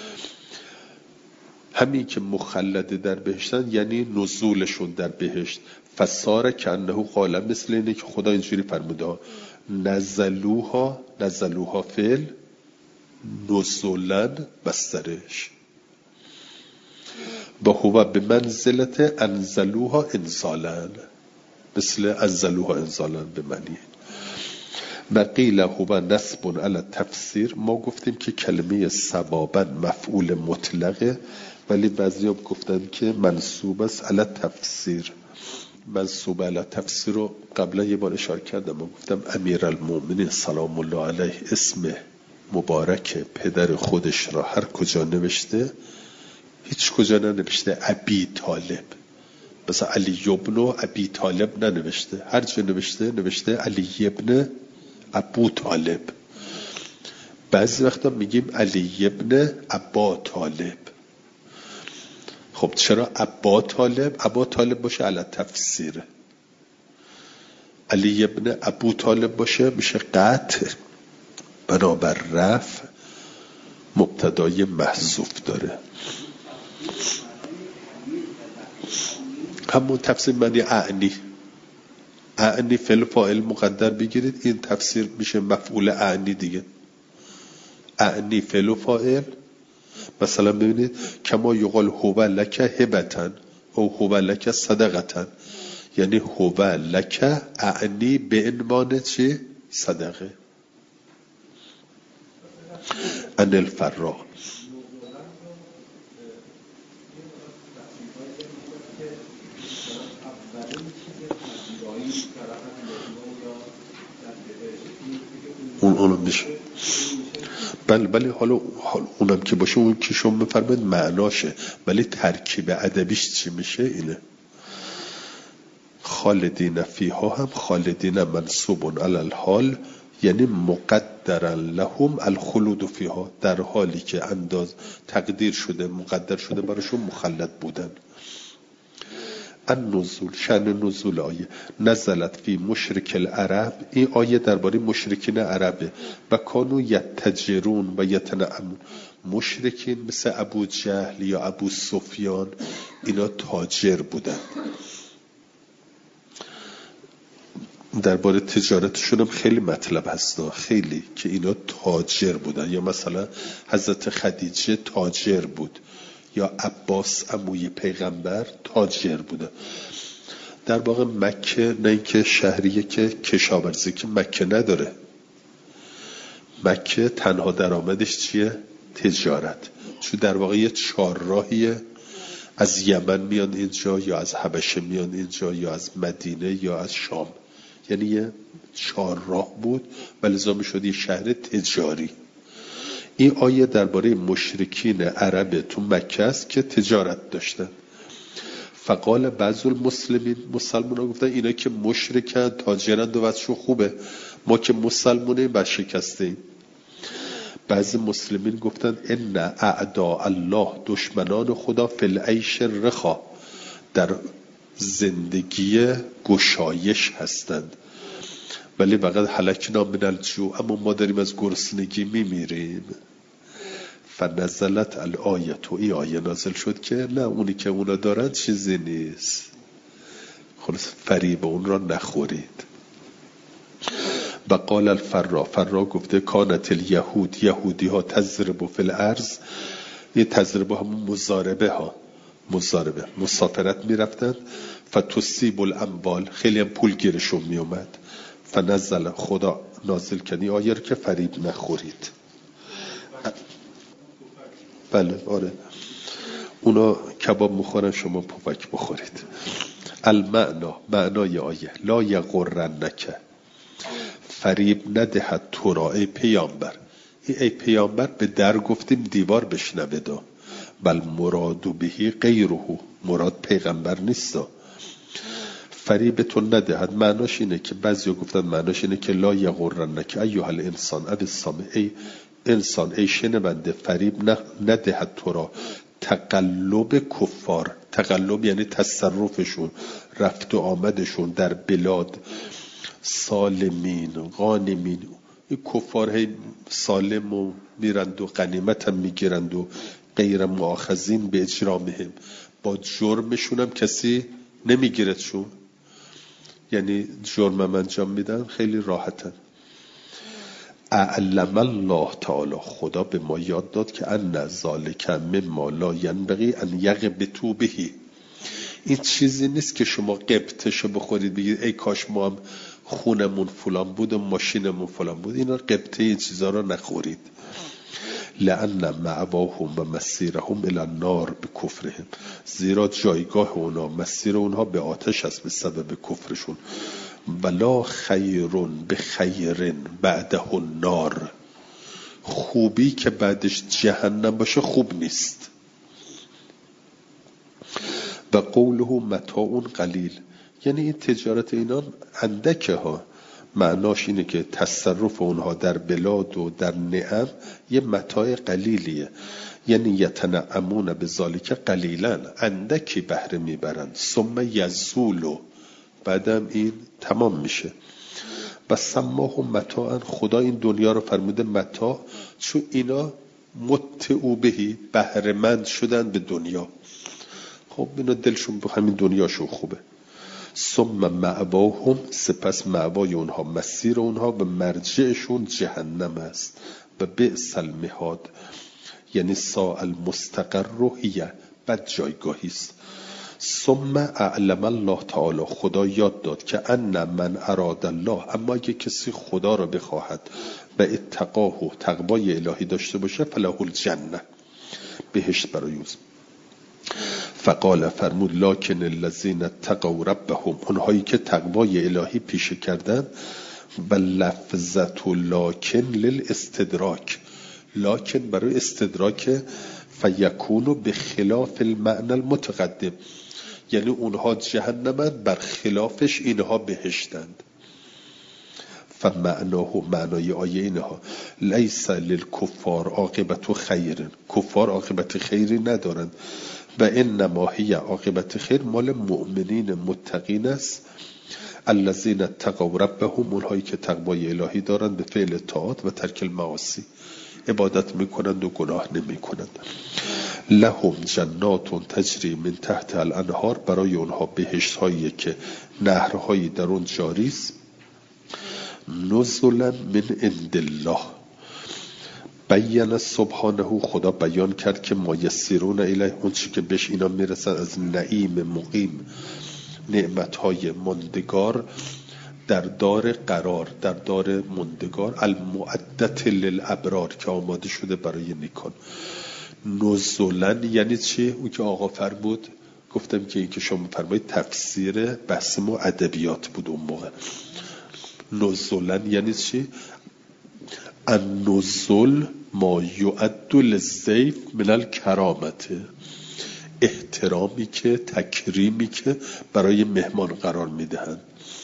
S1: همین که مخلد در بهشتن یعنی نزولشون در بهشت. فساره که انه قال، مثل اینه که خدا اینجوری فرموده نزلوها فعل، نزولن بسترش. و هو به منزلت انزلوها انزالن، مثل انزلوها انزالن به معنی. و قیل هو نصب علی تفسیر. ما گفتیم که کلمه سبابا مفعول مطلقه، ولی بعضی ها گفتن که منصوب است علی تفسیر. منصوب علی تفسیر رو قبلا یه بار اشاره کردم و گفتم امیرالمومنین سلام الله علیه اسم مبارک پدر خودش را هر کجا نوشته، هیچ کجا ننوشته ابی طالب. مثلا علی ابن ابی طالب ننوشته، هر جا نوشته علی ابن ابو طالب. بعضی وقتا میگیم علی ابن ابا طالب. خب چرا ابا طالب باشه علی تفسیره، علی ابن ابو طالب باشه میشه قطع، بنابر رفع مبتدای محذوف داره. همون تفسیر معنی اعنی فعل فاعل مقدر بگیرید، این تفسیر میشه مفعول اعنی دیگه. اعنی فعل و فاعل. مثلا ببینید کما یقال هو لک هبتن او هو لک صدقتن، یعنی هو لک اعنی به عنوان چی؟ صدقه. ان الفراء اونم میشه. بله حالا اونم که باشه، اون که شما بفرمایید معناشه، ولی ترکیب ادبیش چی میشه؟ اینه خالدین فیها، هم خالدین منصوب علی الحال، یعنی مقدرا لهم الخلود فیها، در حالی که تقدیر شده مقدر شده براشون مخلد بودن. النزول، شأن نزول آیه نزلت فی مشرک العرب. این آیه درباره مشرکین عربه. و کانوا یتجرون و یتنعمون. مشرکین مثل ابو جهل یا ابو سفیان اینا تاجر بودن. درباره تجارتشون هم خیلی مطلب هست، خیلی که اینا تاجر بودن. یا مثلا حضرت خدیجه تاجر بود، یا عباس عموی پیغمبر تاجر بوده. در واقع مکه نه اینکه شهریه که کشاورزی که مکه نداره، مکه تنها درآمدش چیه؟ تجارت. چون در واقع یه چهارراهیه، از یمن میان اینجا، یا از حبشه میان اینجا، یا از مدینه، یا از شام. یعنی یه چهارراه بود و لذا میشد یه شهر تجاری. این آیه درباره مشرکین عرب تو مکه است که تجارت داشتن. فقال بعض المسلمین، مسلمان ها گفتن اینا که مشرکن تاجرند و وضعشون خوبه، ما که مسلمونیم و شکستیم. بعضی مسلمین گفتن ان اعداء الله، دشمنان خدا، فی العیش رخا، در زندگی گشایش هستند، ولی فقط هلکنا من الجوع، اما ما داریم از گرسنگی میمیریم. فنزلت الآیه، این آیه نازل شد که نه، اونی که اونا دارن چیزی نیست، خلاص فریب اون را نخورید. و قال الفرا گفته کانت الیهود، یهودی ها تضرب فی الارض. این تضرب همون مضاربه مسافرت میرفتند. فتصیب الاموال، خیلی هم پول گیرشون میومد. فنزل، خدا نازل کنی آیه رو که فریب نخورید. بله آره، اونا کباب میخورن شما پفک بخورید. المعنا، معنای آیه لا یغرنک، فریب ندهد تو را ای پیامبر. ای پیامبر به در گفتیم دیوار بشنوه دا، بل مراد بهی غیره، مراد پیغمبر نیست. فریبتون ندهد معناش اینه که بعضی گفتن معناش اینه که لا یغرنک ایها الانسان او السامع، ای انسان ای شنونده، فریب ندهد تو را تقلب کفار. تقلب یعنی تصرفشون، رفت و آمدشون در بلاد، سالمین غانمین. این کفار سالم و میرند و غنیمت هم میگیرند و غیر مؤاخذین به اجرامهم، با جرمشون هم کسی نمیگیردشون، یعنی جرم انجام میدن خیلی راحتن. اعلم الله تعالی، خدا به ما یاد داد که ان ذالک مما لا ینبغی ان یغبطوا بهی. این چیزی نیست که شما قبطشو بخورید بگید ای کاش ما هم خونمون فلان بود و ماشینمون فلان بود. اینا قبطه این چیزا رو نخورید. لأن مأواهم و مسیرهم الی النار به کفرهم، زیرا جایگاه اونا، مسیر اونها به آتش است به سبب کفرشون. ولا خیر به خیر بعده النار، خوبی که بعدش جهنم باشه خوب نیست. و قوله متاع قلیل، یعنی این تجارت اینا اندکه ها، معناش اینه که تصرف اونها در بلاد و در نعم یه متاع قلیلیه. یعنی یتنعمون به ذالک قلیلا، اندکی بهره میبرن. ثم یزولو، بعدم این تمام میشه. و سماه متاعا، خدا این دنیا رو فرموده متاع، چون اینا متعو بهی، بهره مند شدن به دنیا. خب اینا دلشون به همین دنیاشون خوبه. ثم مأواهم، سپس مأوای اونها، مسیر اونها و مرجعشون جهنم است. و بئس المهاد، یعنی ساء المستقر هی، بد جایگاهی است. ثم اعلم الله تعالی، خدا یاد داد که ان من اراد الله، اما اگه کسی خدا را بخواهد و اتقاه و تقوای الهی داشته باشه، فله الجنه، بهشت برای اوست. فقال، فرمود لکن الذین اتقوا ربهم، اونهایی که تقوای الهی پیشه کردن. و لفظت لکن للاستدراک، لکن برای استدراک، فیکونو به خلاف المعنى المتقدم، یعنی اونها جهنمند، بر خلافش اینها بهشتند. فمعناه، معنای آیه اینها، لیس للکفار عاقبت خیر، کفار عاقبت خیری ندارند. و انما هی، عاقبت خیر مال مؤمنین متقین است. الذین اتقوا ربهم، اونهایی که تقوای الهی دارند به فعل طاعات و ترک المعاصی، عبادت میکنند و گناه نمیکنند. لهم جنات تجری من تحت الانهار، برای اونها بهشت هایی که نهرهایی در اون جاری است. نزلا من عند الله، بیان سبحانه، خدا بیان کرد که ما یسرون الیه، اون چی که بهش اینا میرسن از نعیم مقیم، نعمتهای مندگار در دار قرار، در دار مندگار، المعدت للابرار، که آماده شده برای نیکان. نزولا یعنی چی؟ اون که آقا فرمود، گفتم که این که شما فرمایید تفسیر بحث ما ادبیات بود اون موقع. نزولا یعنی چی؟ النزول ما یعد للضیف من الکرامت، احترامی که، تکریمی که برای مهمان قرار میدهند.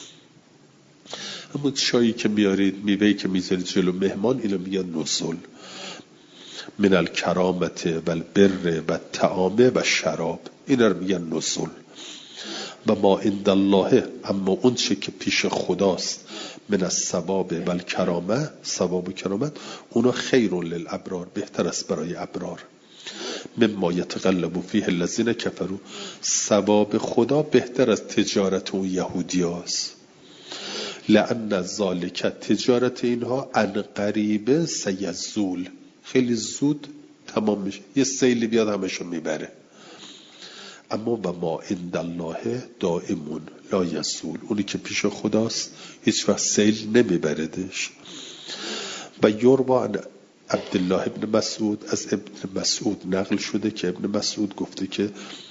S1: اما چایی که میارید، میوهی که میذارید جلو مهمان، اینو میگن نزول. من الکرامت و البر و الطعام و شراب، اینا رو میگن نزول. و ما عند الله، اما اون چه که پیش خداست، من الثواب و الکرامه، ثواب و کرامت، اونا خیر للابرار، بهتر است برای ابرار. مما یتقلب فیه الذین کفروا، ثواب خدا بهتر از تجارت اون یهودی هاست. لأن ذالک، تجارت اینها، عن قریب سیزول، خیلی زود تمام میشه، یه سیلی بیاد همشون میبره. اما و ما عند الله دائمون لا یزول، اونی که پیش خداست هیچ وقت سیل نمیبردش. و یروى عن عبدالله ابن مسعود، از ابن مسعود نقل شده که ابن مسعود گفته که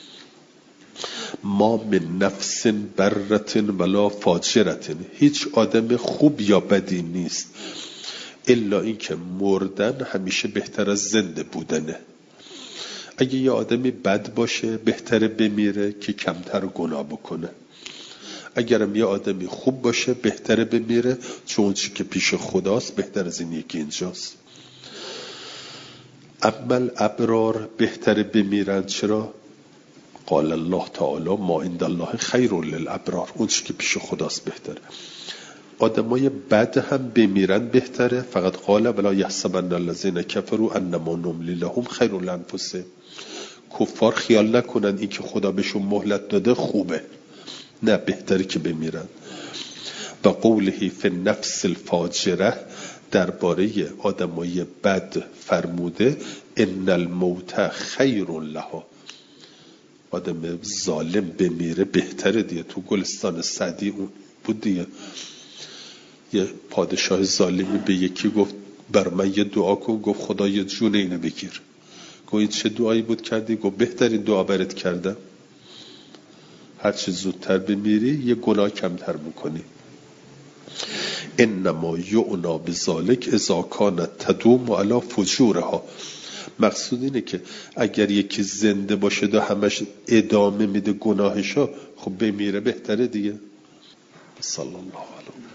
S1: ما من نفس بررت ولا فاجرت، هیچ آدم خوب یا بدی نیست الا این که مردن همیشه بهتر از زنده بودنه. اگه یه آدمی بد باشه بهتره بمیره که کمتر گناه بکنه. اگرم یه آدمی خوب باشه بهتره بمیره، چون چی که پیش خداست بهتر از این یکی اینجاست. اما الابرار، بهتره بمیرن. چرا؟ قال الله تعالی ما عند الله خیر للابرار، اون چی که پیش خداست بهتره. آدمای بد هم بمیرن بهتره، فقط قال ولا یحسبن الذین کفروا انما نملی لهم خیر لانفسهم، کفار خیال نکنن این که خدا بهشون مهلت داده خوبه، نه، بهتره که بمیرن. و قوله فی النفس الفاجره، درباره آدمای بد فرموده ان الموت خیر لها، آدم ظالم بمیره بهتره دیگه. تو گلستان سعدی اون بود دیگه، یه پادشاه ظالمی به یکی گفت بر من یه دعا کن، گفت خدا یه جون اینو بگیر. گفت چه دعایی بود کردی؟ گفت بهترین دعا برات کردم، هر چه زودتر بمیری یه گناه کمتر میکنی. انما یعنا بذالک اذا کانت تدوم علی فجورها. مقصود اینه که اگر یکی زنده باشه و همش ادامه میده گناهشو، خب بمیره بهتره دیگه. صلی الله علیه